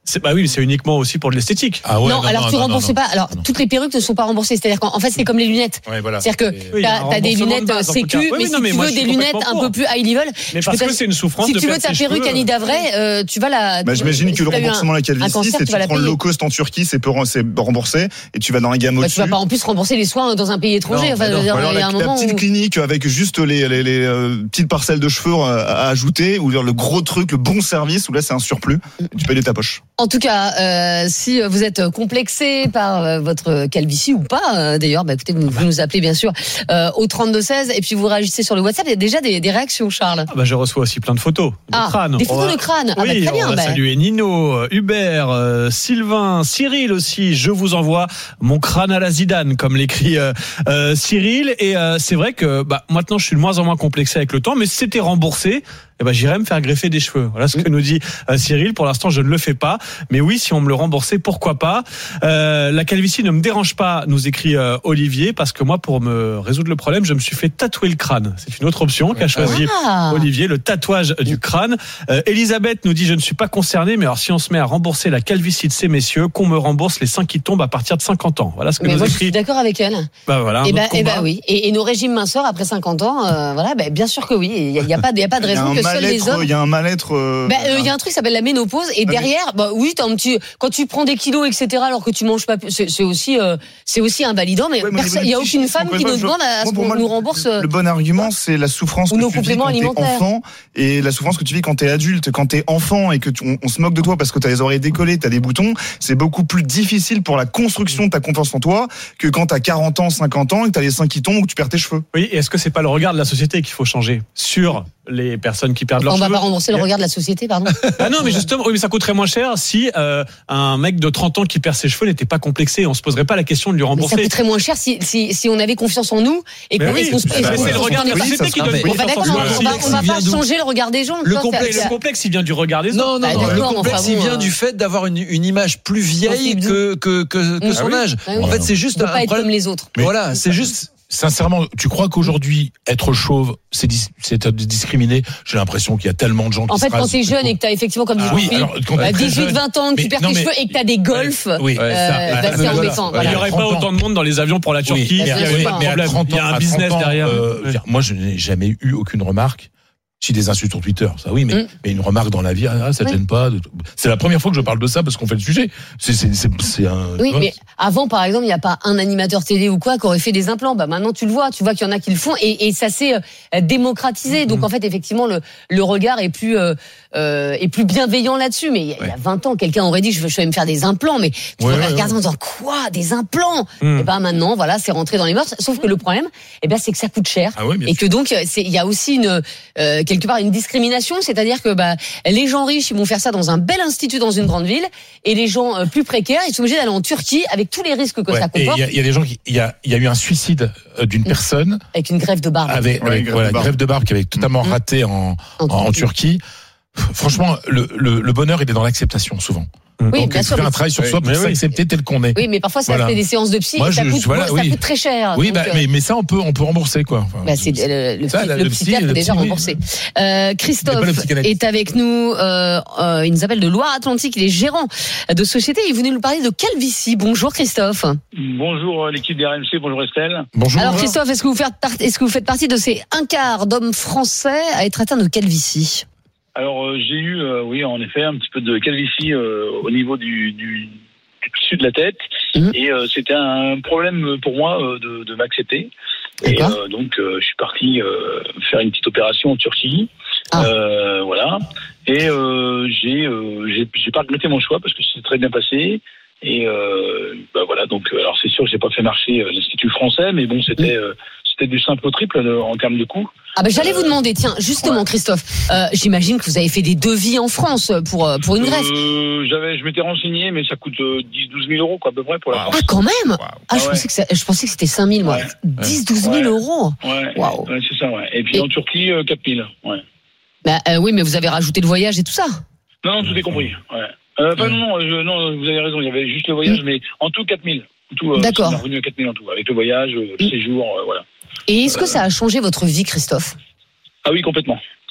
C'est, bah oui, c'est uniquement aussi pour de l'esthétique. Ah ouais, non, non, alors non, tu ne rembourses pas. Alors, non. toutes les perruques ne sont pas remboursées. C'est-à-dire qu'en fait, c'est comme les lunettes. Ouais, voilà. C'est-à-dire que oui, t'as, t'as des lunettes base, sécu, oui, mais, mais non, si mais tu veux des lunettes un peu plus high level. Mais parce que c'est une souffrance. Si tu veux ta perruque Annie Davray, tu vas la. Bah, j'imagine que le remboursement de la calvitie, c'est tu prends le low cost en Turquie, c'est remboursé, et tu vas dans la gamme au-dessus. Tu vas pas en plus rembourser les soins dans un pays étranger. Enfin, il y a un moment. La petite clinique avec juste les petites parcelles de cheveux à ajouter, ou le gros truc, le bon service, où là c'est un surplus, tu payes de ta poche. En tout cas, si vous êtes complexé par votre calvitie ou pas, d'ailleurs, bah écoutez, vous, vous nous appelez bien sûr au trente-deux seize et puis vous réagissez sur le WhatsApp. Il y a déjà des, des réactions, Charles. Ah bah je reçois aussi plein de photos de ah, crâne. Des photos va... de crâne. Ah oui, bah très bien. On va bah... saluer Nino, Hubert, euh, Sylvain, Cyril aussi. Je vous envoie mon crâne à la Zidane, comme l'écrit euh, euh, Cyril. Et euh, c'est vrai que bah, maintenant je suis de moins en moins complexé avec le temps, mais si c'était remboursé, eh ben, j'irais me faire greffer des cheveux. Voilà ce que nous dit euh, Cyril. Pour l'instant, je ne le fais pas. Mais oui, si on me le remboursait, pourquoi pas. Euh, la calvitie ne me dérange pas, nous écrit euh, Olivier, parce que moi, pour me résoudre le problème, je me suis fait tatouer le crâne. C'est une autre option qu'a choisi ah. Olivier, le tatouage du crâne. Euh, Elisabeth nous dit, je ne suis pas concernée, mais alors si on se met à rembourser la calvitie de ces messieurs, qu'on me rembourse les seins qui tombent à partir de cinquante ans. Voilà ce que mais nous moi, écrit. Je suis d'accord avec elle. Bah voilà. Et bah, et bah oui. Et, et nos régimes minceurs après cinquante ans, euh, voilà, bah, bien sûr que oui. Il y a, y a pas, il y a pas de raison que seuls les hommes. Il y a un mal-être. Il bah, euh, y a un truc qui s'appelle la ménopause et derrière, bah oui, t'as un petit, quand tu prends des kilos, et cetera, alors que tu manges pas, c'est, c'est aussi, euh, c'est aussi invalidant. Mais il y a aucune femme qui nous demande à ce qu'on nous rembourse. Le bon argument, c'est la souffrance que tu vis quand t'es enfant et la souffrance que tu vis quand t'es adulte. Quand t'es enfant et que tu, on, on se moque de toi parce que t'as les oreilles décollées, t'as des boutons, c'est beaucoup plus difficile pour la construction de ta confiance en toi que quand t'as quarante ans, cinquante ans et que t'as les seins qui tombent ou que tu perds tes cheveux. Oui, et est-ce que c'est pas le regard de la société qu'il faut changer sur les personnes qui perdent leurs cheveux? On va pas rembourser le regard de la société, pardon. Ah non, mais justement, oui, mais ça coûterait moins cher si euh, un mec de trente ans qui perd ses cheveux n'était pas complexé. On se poserait pas la question de lui rembourser. Mais ça coûterait moins cher si, si, si on avait confiance en nous et qu'on oui, qu'on se. C'est le regard de la société qui donne confiance en nous. On va pas changer le regard des gens. Le complexe, le complexe, il vient du regard des autres. Non, non, non. Le complexe, il vient du fait d'avoir une, une image plus vieille que, que, que, que son âge. En fait, c'est juste un problème. Comme les autres. Voilà, c'est juste. Sincèrement, tu crois qu'aujourd'hui, être chauve, c'est, dis- c'est être discriminé? J'ai l'impression qu'il y a tellement de gens qui en fait, se quand t'es jeune et que t'as effectivement, comme ah, dit oui, dix-huit vingt ans, que tu perds tes cheveux et que t'as des golfs, oui, euh, ça, bah, c'est embêtant. Il n'y aurait pas autant de monde dans les avions pour la Turquie. Oui, mais, il y a, mais à trente ans, il y a un business ans, derrière. Euh, moi, je n'ai jamais eu aucune remarque. Si des insultes sur Twitter, ça oui, mais, mm. mais une remarque dans la vie, ah, ça ne oui. gêne pas. C'est la première fois que je parle de ça parce qu'on fait le sujet. C'est, c'est, c'est, c'est un. Oui, mais avant, par exemple, il n'y a pas un animateur télé ou quoi qui aurait fait des implants. Bah maintenant, tu le vois, tu vois qu'il y en a qui le font et, et ça s'est euh, démocratisé. Mm. Donc en fait, effectivement, le, le regard est plus euh, euh, est plus bienveillant là-dessus. Mais il y a, ouais. y a vingt ans, quelqu'un aurait dit, je veux, je vais me faire des implants, mais tu ouais, ouais, regarder ouais. en disant quoi, des implants mm. Et ben maintenant, voilà, c'est rentré dans les mœurs. Sauf que le problème, eh ben, c'est que ça coûte cher ah ouais, et sûr. que donc c'est il y a aussi une euh, quelque part une discrimination. C'est-à-dire que bah, les gens riches, ils vont faire ça dans un bel institut dans une grande ville, et les gens euh, plus précaires, ils sont obligés d'aller en Turquie avec tous les risques que ouais, ça comporte. Il y, y a des gens qui, il y a, il y a eu un suicide d'une mmh. personne avec une greffe de barbe, avec, ouais, avec greffe, voilà, de barbe. greffe de barbe qui avait totalement mmh. raté en, en, en, en Turquie. Franchement, le, le, le bonheur, il est dans l'acceptation souvent. Oui, donc, bien il faut sûr, faire un travail sur oui, soi pour s'accepter oui. tel qu'on est. Oui, mais parfois ça voilà. fait des séances de psy Moi, et ça, je, coûte, voilà, ça oui. coûte très cher. Oui, donc, bah, euh... mais, mais ça, on peut, on peut rembourser, quoi. Enfin, bah, c'est le, le, ça, psy, le, le psychiatre psy, peut déjà psy, rembourser. Euh, Christophe est avec nous. Euh, euh, il nous appelle de Loire-Atlantique. Il est gérant de société. Il venait nous parler de calvitie. Bonjour, Christophe. Bonjour, l'équipe des R M C. Bonjour, Estelle. Bonjour. Alors, Christophe, est-ce que vous faites, part... est-ce que vous faites partie de ces un quart d'hommes français à être atteints de calvitie? Alors, euh, j'ai eu, euh, oui, en effet, un petit peu de calvitie euh, au niveau du, du, du dessus de la tête. Mmh. Et euh, c'était un problème pour moi euh, de, de m'accepter. Et euh, donc, euh, je suis parti euh, faire une petite opération en Turquie. Ah. Euh, voilà. Et euh, j'ai, euh, j'ai, j'ai pas regretté mon choix parce que c'est très bien passé. Et euh, bah voilà. Donc, alors c'est sûr que j'ai pas fait marcher euh, l'Institut français, mais bon, c'était. Mmh. Euh, C'était du simple au triple euh, en termes de coûts. Ah ben j'allais euh, vous demander, tiens, justement, ouais. Christophe, euh, j'imagine que vous avez fait des devis en France pour pour une greffe. Euh, j'avais, je m'étais renseigné, mais ça coûte euh, dix douze mille euros quoi, à peu près pour la wow. France. Ah quand même. Wow. Ah, ah je ouais. pensais que ça, je pensais que c'était cinq mille moi. Ouais. dix douze mille euros. Ouais. Wow. Ouais, c'est ça. Ouais. Et puis Et... en Turquie euh, quatre mille. Ouais. Bah euh, oui, mais vous avez rajouté le voyage et tout ça. Non, non, tout est compris. Ouais. Euh, bah, non, non, je, non, vous avez raison. Il y avait juste le voyage, mmh. mais en tout quatre mille. En tout, euh, d'accord. On est revenu à quatre mille en tout, avec le voyage, le mmh. séjour, euh, voilà. Et est-ce que ça a changé votre vie, Christophe ? Ah oui, complètement.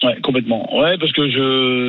Ouais, complètement. Ouais, parce que je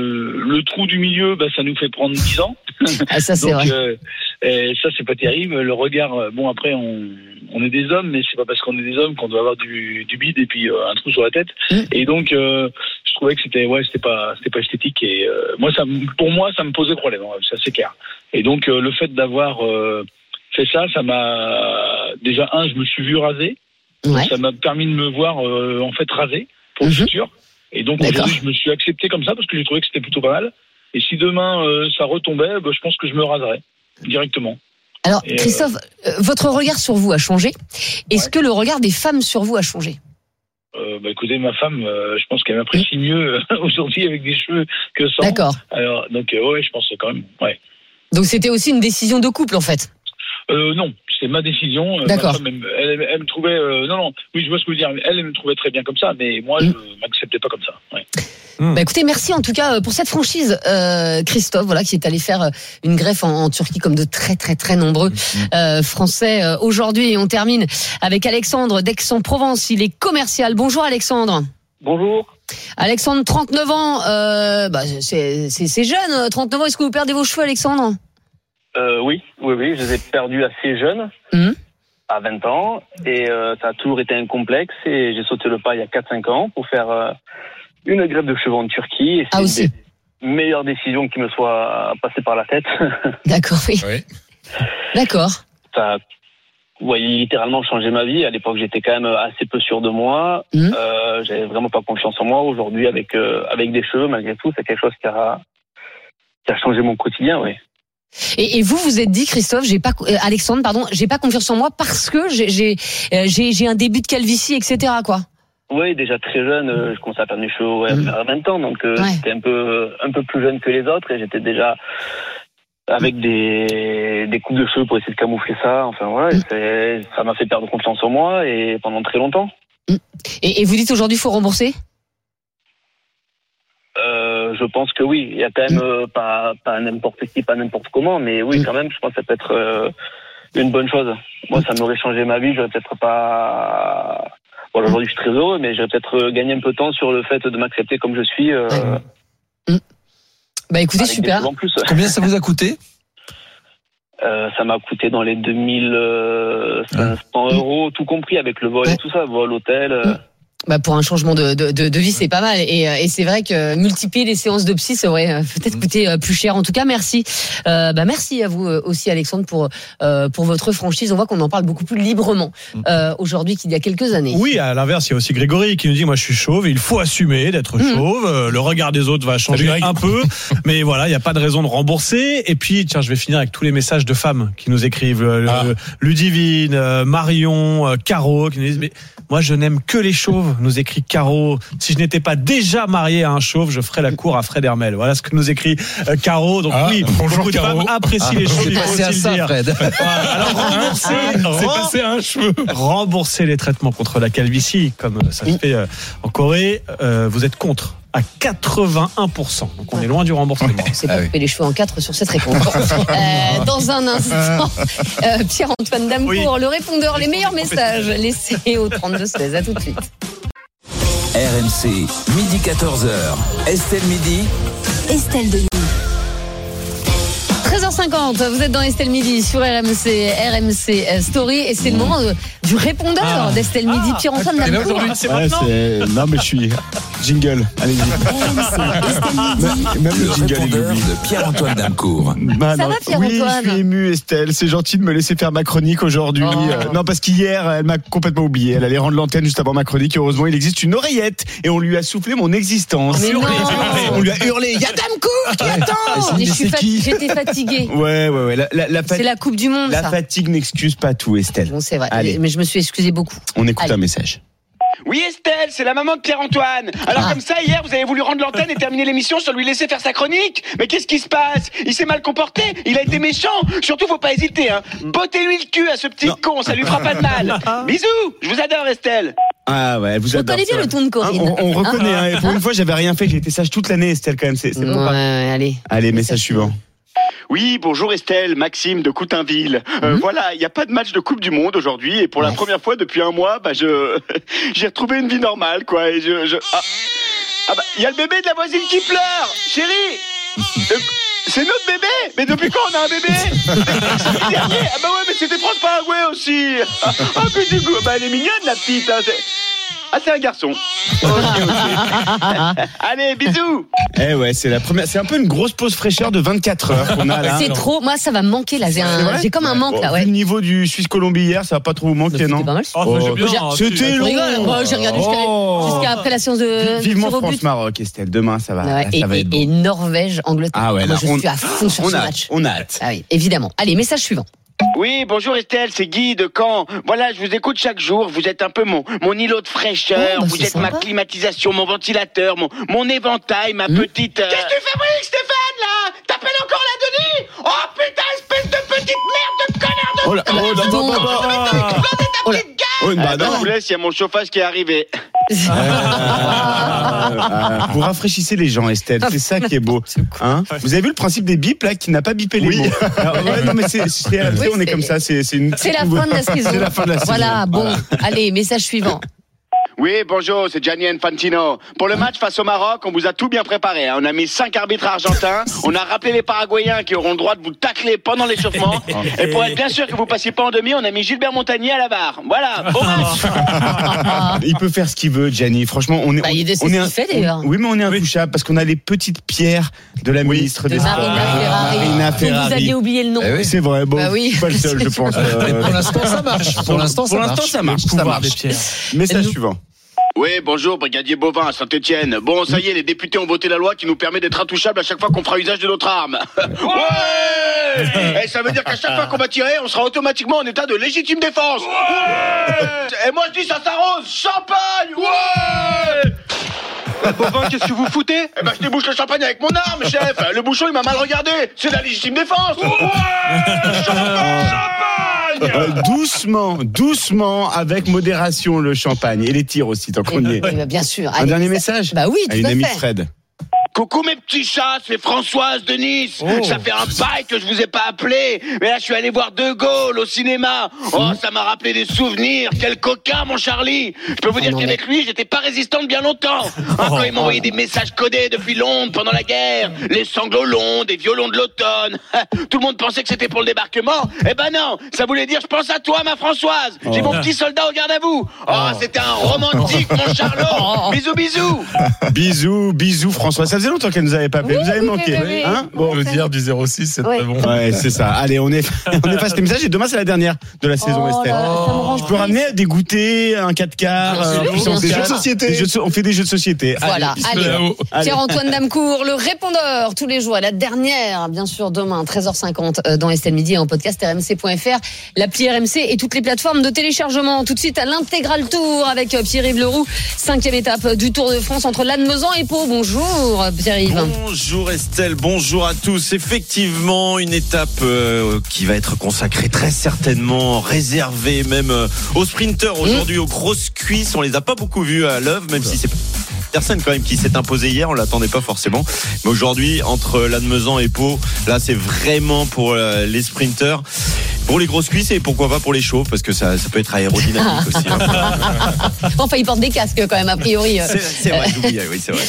le trou du milieu, bah, ça nous fait prendre dix ans. Ah, ça c'est Donc, vrai. Euh, et ça c'est pas terrible. Le regard, bon après on on est des hommes, mais c'est pas parce qu'on est des hommes qu'on doit avoir du du bide et puis euh, un trou sur la tête. Mmh. Et donc euh, je trouvais que c'était ouais c'était pas c'était pas esthétique et euh, moi ça pour moi ça me posait problème. Ça c'est clair. Et donc euh, le fait d'avoir euh, fait ça, ça m'a déjà un, je me suis vu raser. Ouais. Ça m'a permis de me voir euh, en fait rasé pour mmh. le futur. Et donc D'accord. aujourd'hui, je me suis accepté comme ça parce que j'ai trouvé que c'était plutôt pas mal. Et si demain euh, ça retombait, bah, je pense que je me raserais directement. Alors Et Christophe, euh... votre regard sur vous a changé. Est-ce ouais. que le regard des femmes sur vous a changé ? euh, bah, Écoutez, ma femme, euh, je pense qu'elle m'apprécie mmh. mieux aujourd'hui avec des cheveux que sans. D'accord. Alors donc euh, ouais, je pense quand même. Ouais. Donc c'était aussi une décision de couple en fait. Euh, non, c'est ma décision. D'accord. Ma femme, elle, elle, elle me trouvait. Euh, non, non. Oui, je vois ce que vous dire. Elle, elle me trouvait très bien comme ça, mais moi, mmh. je m'acceptais pas comme ça. Ouais. Mmh. Bah écoutez, merci en tout cas pour cette franchise, euh, Christophe, voilà, qui est allé faire une greffe en, en Turquie, comme de très très très nombreux mmh. euh, Français euh, aujourd'hui. Et on termine avec Alexandre d'Aix-en-Provence. Il est commercial. Bonjour Alexandre. Bonjour. Alexandre, trente-neuf ans. Euh, bah c'est, c'est c'est jeune. trente-neuf ans. Est-ce que vous perdez vos cheveux, Alexandre ? Euh, oui, oui, oui, je les ai perdus assez jeunes, mmh. à vingt ans, et euh, ça a toujours été un complexe, et j'ai sauté le pas il y a quatre cinq ans pour faire euh, une greffe de cheveux en Turquie, et c'est ah, aussi. une des meilleures décisions qui me soit passée par la tête. D'accord, oui. oui. D'accord. Ça a ouais, littéralement changé ma vie. À l'époque, j'étais quand même assez peu sûr de moi, mmh. euh, j'avais vraiment pas confiance en moi. Aujourd'hui, avec, euh, avec des cheveux, malgré tout, c'est quelque chose qui a, qui a changé mon quotidien, oui. Et, et vous, vous êtes dit, Christophe, j'ai pas, euh, Alexandre, pardon, j'ai pas confiance en moi parce que j'ai, j'ai, euh, j'ai, j'ai un début de calvitie, et cetera, quoi. Oui, déjà très jeune, euh, je commençais à perdre mes cheveux ouais, mmh. à vingt ans, donc euh, ouais. j'étais un peu, un peu plus jeune que les autres et j'étais déjà avec des, des coupes de cheveux pour essayer de camoufler ça. Enfin voilà, mmh. c'est, ça m'a fait perdre confiance en moi et pendant très longtemps. Mmh. Et, et vous dites aujourd'hui, il faut rembourser ? Euh, je pense que oui. Il y a quand même euh, pas pas n'importe qui, pas n'importe comment, mais oui, quand même, je pense que ça peut être euh, une bonne chose. Moi, ça m'aurait changé ma vie. J'aurais peut-être pas. Bon, aujourd'hui, je suis très heureux, mais j'aurais peut-être gagné un peu de temps sur le fait de m'accepter comme je suis. Euh, mmh. Bah, écoutez, super. Plus. Combien ça vous a coûté ? Euh, ça m'a coûté dans les deux mille cinq cents euros, tout compris avec le vol ouais. et tout ça, vol, hôtel. Euh... Bah pour un changement de, de, de, de vie, c'est pas mal. Et, et c'est vrai que multiplier les séances de psy, ça aurait peut-être coûté plus cher. En tout cas, merci. Euh, bah merci à vous aussi, Alexandre, pour euh, pour votre franchise. On voit qu'on en parle beaucoup plus librement euh, aujourd'hui qu'il y a quelques années. Oui, à l'inverse, il y a aussi Grégory qui nous dit, moi, je suis chauve. Et il faut assumer d'être mmh. chauve. Le regard des autres va changer un peu, mais voilà, il n'y a pas de raison de rembourser. Et puis, tiens, je vais finir avec tous les messages de femmes qui nous écrivent. Ah. Ludivine, Marion, Caro, qui nous disent, mais moi, je n'aime que les chauves. Nous écrit Caro. Si je n'étais pas déjà marié à un chauve, je ferais la cour à Fred Hermel. Voilà ce que nous écrit euh, Caro. Donc ah, oui, bonjour beaucoup Caro. de femmes apprécient ah, les cheveux. C'est passé à ça, dire. Fred. Voilà. Alors rembourser, c'est passé à un cheveu. Rembourser les traitements contre la calvitie, comme ça se fait euh, en Corée. Euh, vous êtes contre à quatre-vingt-un pour cent. Donc on est loin du remboursement. C'est pas ah, couper oui. les cheveux en quatre sur cette réponse. euh, dans un instant, euh, Pierre-Antoine Damecourt, oui. le répondeur, les meilleurs messages laissés au trente-deux seize. À tout de suite. R M C, midi quatorze heures. Estelle Midi. Estelle Denis. treize heures cinquante, vous êtes dans Estelle Midi sur R M C, R M C Story et c'est le moment de, du répondeur ah. d'Estelle Midi, ah. Pierre-Antoine Damecourt. Ah, c'est ouais, c'est... Non mais je suis jingle, allez-y. Même le jingle répondeur de Pierre-Antoine Damecourt. Bah, Ça non. va Pierre-Antoine ? Oui, je suis ému Estelle, c'est gentil de me laisser faire ma chronique aujourd'hui. Oh. Euh, non parce qu'hier, elle m'a complètement oublié. Elle allait rendre l'antenne juste avant ma chronique et heureusement il existe une oreillette et on lui a soufflé mon existence. Mais non. On lui a hurlé, il y a Damecourt qui attend. Mais je suis fat... J'étais fatiguée. Ouais, ouais, ouais. La, la, la fat... C'est la Coupe du Monde. La ça. fatigue n'excuse pas tout, Estelle. Bon, c'est vrai. Allez. Mais je me suis excusée beaucoup. On écoute Allez. un message. Oui Estelle, c'est la maman de Pierre-Antoine. Alors ah. comme ça, hier, vous avez voulu rendre l'antenne et terminer l'émission sans lui laisser faire sa chronique. Mais qu'est-ce qui se passe ? Il s'est mal comporté, il a été méchant. Surtout, faut pas hésiter, hein. Bottez-lui le cul à ce petit non. con, ça lui fera pas de mal. Bisous, je vous adore Estelle. Ah ouais, vous adore. On connaît bien le ton de Corinne. Hein, on, on reconnaît, hein. Et pour une fois, j'avais rien fait, j'ai été sage toute l'année, Estelle, quand même. C'est, c'est ouais, bon, ouais, allez. Allez, message suivant. Oui, bonjour Estelle, Maxime de Coutainville. Euh, mmh. Voilà, il n'y a pas de match de Coupe du Monde aujourd'hui et pour la première fois depuis un mois, bah je j'ai retrouvé une vie normale quoi. Et je, je... Ah. Ah bah, il y a le bébé de la voisine qui pleure. Chérie, euh, c'est notre bébé. Mais depuis quand on a un bébé? Samedi dernier. Ah bah ouais, mais c'était France Paraguay aussi. Ah, que du coup, bah elle est mignonne la petite. Hein. C'est... Ah, c'est un garçon. Okay, okay. Allez, bisous. Eh ouais, c'est la première. C'est un peu une grosse pause fraîcheur de vingt-quatre heures qu'on a là. C'est trop. Moi, ça va me manquer là. J'ai, un... J'ai comme un manque là. Ouais. Vu le niveau du Suisse-Colombie hier, ça va pas trop vous manquer, c'était non? Pas mal. Oh, oh, bien, c'était long. Moi, j'ai regardé jusqu'à, oh. jusqu'à après la séance de. Vivement France-Maroc, Estelle. Demain, ça va. Ouais, ça et, va et, être beau. Et Norvège-Angleterre. Ah ouais, moi, là, je on, suis à fond sur on ce a, match. On a hâte. Ah oui, évidemment. Allez, message suivant. Oui, bonjour Estelle, c'est Guy de Caen. Voilà, je vous écoute chaque jour. Vous êtes un peu mon, mon îlot de fraîcheur. Oh, bah vous êtes sympa. Ma climatisation, mon ventilateur, mon, mon éventail, ma mmh. petite... Euh... Qu'est-ce que tu fabriques, Stéphane, là? T'appelles encore la Denis? Oh putain, espèce de petite merde de connard de... Oh là, oh là, oh là, oh là, oh là. Oh, bah, ah, je vous laisse, il y a mon chauffage qui est arrivé. Euh, euh, vous rafraîchissez les gens, Estelle, c'est ça qui est beau. Hein, vous avez vu le principe des bips là, qui n'a pas bipé les oui. mots. Alors, ouais, non, mais c'est, c'est, oui, on est, est comme ça. C'est, c'est, une c'est la fin de la saison. C'est la fin de la saison. Voilà, bon, voilà. Allez, message suivant. Oui, bonjour, c'est Gianni Infantino. Pour le match face au Maroc, on vous a tout bien préparé. Hein. On a mis cinq arbitres argentins. On a rappelé les Paraguayens qui auront le droit de vous tacler pendant l'échauffement. Et pour être bien sûr que vous passiez pas en demi, on a mis Gilbert Montagnier à la barre. Voilà, bon match. Il peut faire ce qu'il veut, Gianni. Franchement, on est, bah, il est on, on est un, fait, d'ailleurs. On, oui, mais on est intouchable parce qu'on a les petites pierres de la oui, ministre des Sports. Marina Ferrari. Marina Ferrari. Vous aviez oublié le nom. Eh oui. C'est vrai, bon, bah oui. pas le seul, je pense. Euh... Pour l'instant, ça marche. Pour l'instant, ça pour marche. L'instant, ça marche. Ça marche. Des pierres. Message suivant. Oui, bonjour, brigadier Bovin à Saint-Etienne. Bon, ça y est, les députés ont voté la loi qui nous permet d'être intouchables à chaque fois qu'on fera usage de notre arme. Ouais. Et ça veut dire qu'à chaque fois qu'on va tirer, on sera automatiquement en état de légitime défense. Ouais. Et moi, je dis, ça s'arrose. Champagne. Ouais. Bovin, qu'est-ce que vous foutez? Eh ben, je débouche le champagne avec mon arme, chef. Le bouchon, il m'a mal regardé. C'est la légitime défense. Ouais. Champagne, champagne. Euh, doucement, doucement, avec modération le champagne et les tirs aussi, tant qu'on y est. Bah, bien sûr. Un allez, dernier ça... message? Bah oui, tout à une à amie fait. de Fred. Coucou mes petits chats, c'est Françoise de Nice. Oh. Ça fait un bail que je vous ai pas appelé. Mais là, je suis allé voir De Gaulle au cinéma. Oh, ça m'a rappelé des souvenirs. Quel coquin, mon Charlie. Je peux vous dire oh, qu'avec mais... lui, j'étais pas résistante bien longtemps. Oh, quand il m'a envoyé des messages codés depuis Londres pendant la guerre. Les sanglots longs, des violons de l'automne. Tout le monde pensait que c'était pour le débarquement. Eh ben non, ça voulait dire je pense à toi, ma Françoise. J'ai oh. mon petit soldat au garde à vous. Oh, oh. C'était un romantique, mon Charlot. Oh. Bisous, bisous. Bisous, bisous, Françoise. Ça faisait longtemps qu'elle nous avait pas. Oui, vous avez manqué, oui, oui, hein? Bon, je veux dire du zéro six, c'est ouais. très bon. Ouais, c'est ça. Allez, on est, on efface les messages et demain c'est la dernière de la saison, oh, Estelle. Oh. Je peux ramener des goûters, un quatre quarts, euh, des jeux de société. Des jeux de, on fait des jeux de société. Voilà. Allez, allez. Pierre-Antoine Damcourt, le répondeur tous les jours. La dernière, bien sûr, demain treize heures cinquante dans Estelle Midi et en podcast r m c point f r, l'appli R M C et toutes les plateformes de téléchargement. Tout de suite à l'intégral tour avec Pierre-Yves Leroux, cinquième étape du Tour de France entre Lannemezan et Pau. Bonjour Pierre-Yves. Bonjour Estelle, bonjour à tous. Effectivement, une étape euh, qui va être consacrée très certainement, réservée même euh, aux sprinteurs aujourd'hui, mmh. aux grosses cuisses. On les a pas beaucoup vus à l'œuvre, même si c'est personne quand même qui s'est imposé hier, on l'attendait pas forcément. Mais aujourd'hui, entre Lannemezan et Pau, là c'est vraiment pour euh, les sprinteurs. Pour les grosses cuisses et pourquoi pas pour les chauves, parce que ça, ça peut être aérodynamique aussi. Hein. Enfin, ils portent des casques quand même, a priori. C'est, c'est vrai, j'oubliais, oui, c'est vrai.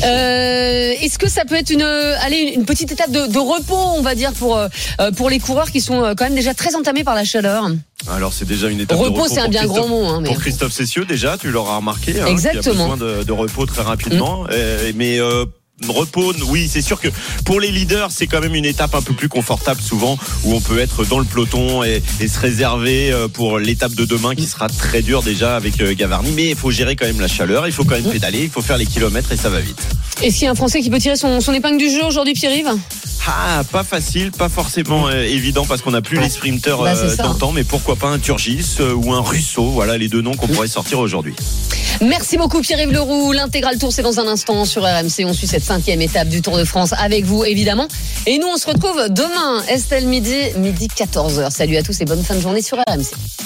Euh, est-ce que ça peut être une, allez, une petite étape de, de repos, on va dire, pour, pour les coureurs qui sont quand même déjà très entamés par la chaleur? Alors c'est déjà une étape repos, de repos. C'est un bien grand mot. Hein, mais... Pour Christophe Cessieux déjà, tu l'auras remarqué. Hein, exactement. Il a besoin de, de repos très rapidement. Mmh. Euh, mais euh, repos, oui, c'est sûr que pour les leaders, c'est quand même une étape un peu plus confortable souvent, où on peut être dans le peloton et, et se réserver pour l'étape de demain qui sera très dure déjà avec Gavarni. Mais il faut gérer quand même la chaleur, il faut quand même pédaler, il faut faire les kilomètres et ça va vite. Est-ce qu'il y a un Français qui peut tirer son, son épingle du jeu aujourd'hui, Pierre-Yves? Ah, pas facile, pas forcément euh, évident parce qu'on n'a plus ouais. les sprinteurs euh, bah, dans le temps, mais pourquoi pas un Turgis euh, ou un Russo, voilà les deux noms qu'on pourrait sortir aujourd'hui. Merci beaucoup Pierre-Yves Leroux. L'intégral tour, c'est dans un instant sur R M C. On suit cette cinquième étape du Tour de France avec vous, évidemment. Et nous, on se retrouve demain, Estelle Midi, midi quatorze heures. Salut à tous et bonne fin de journée sur R M C.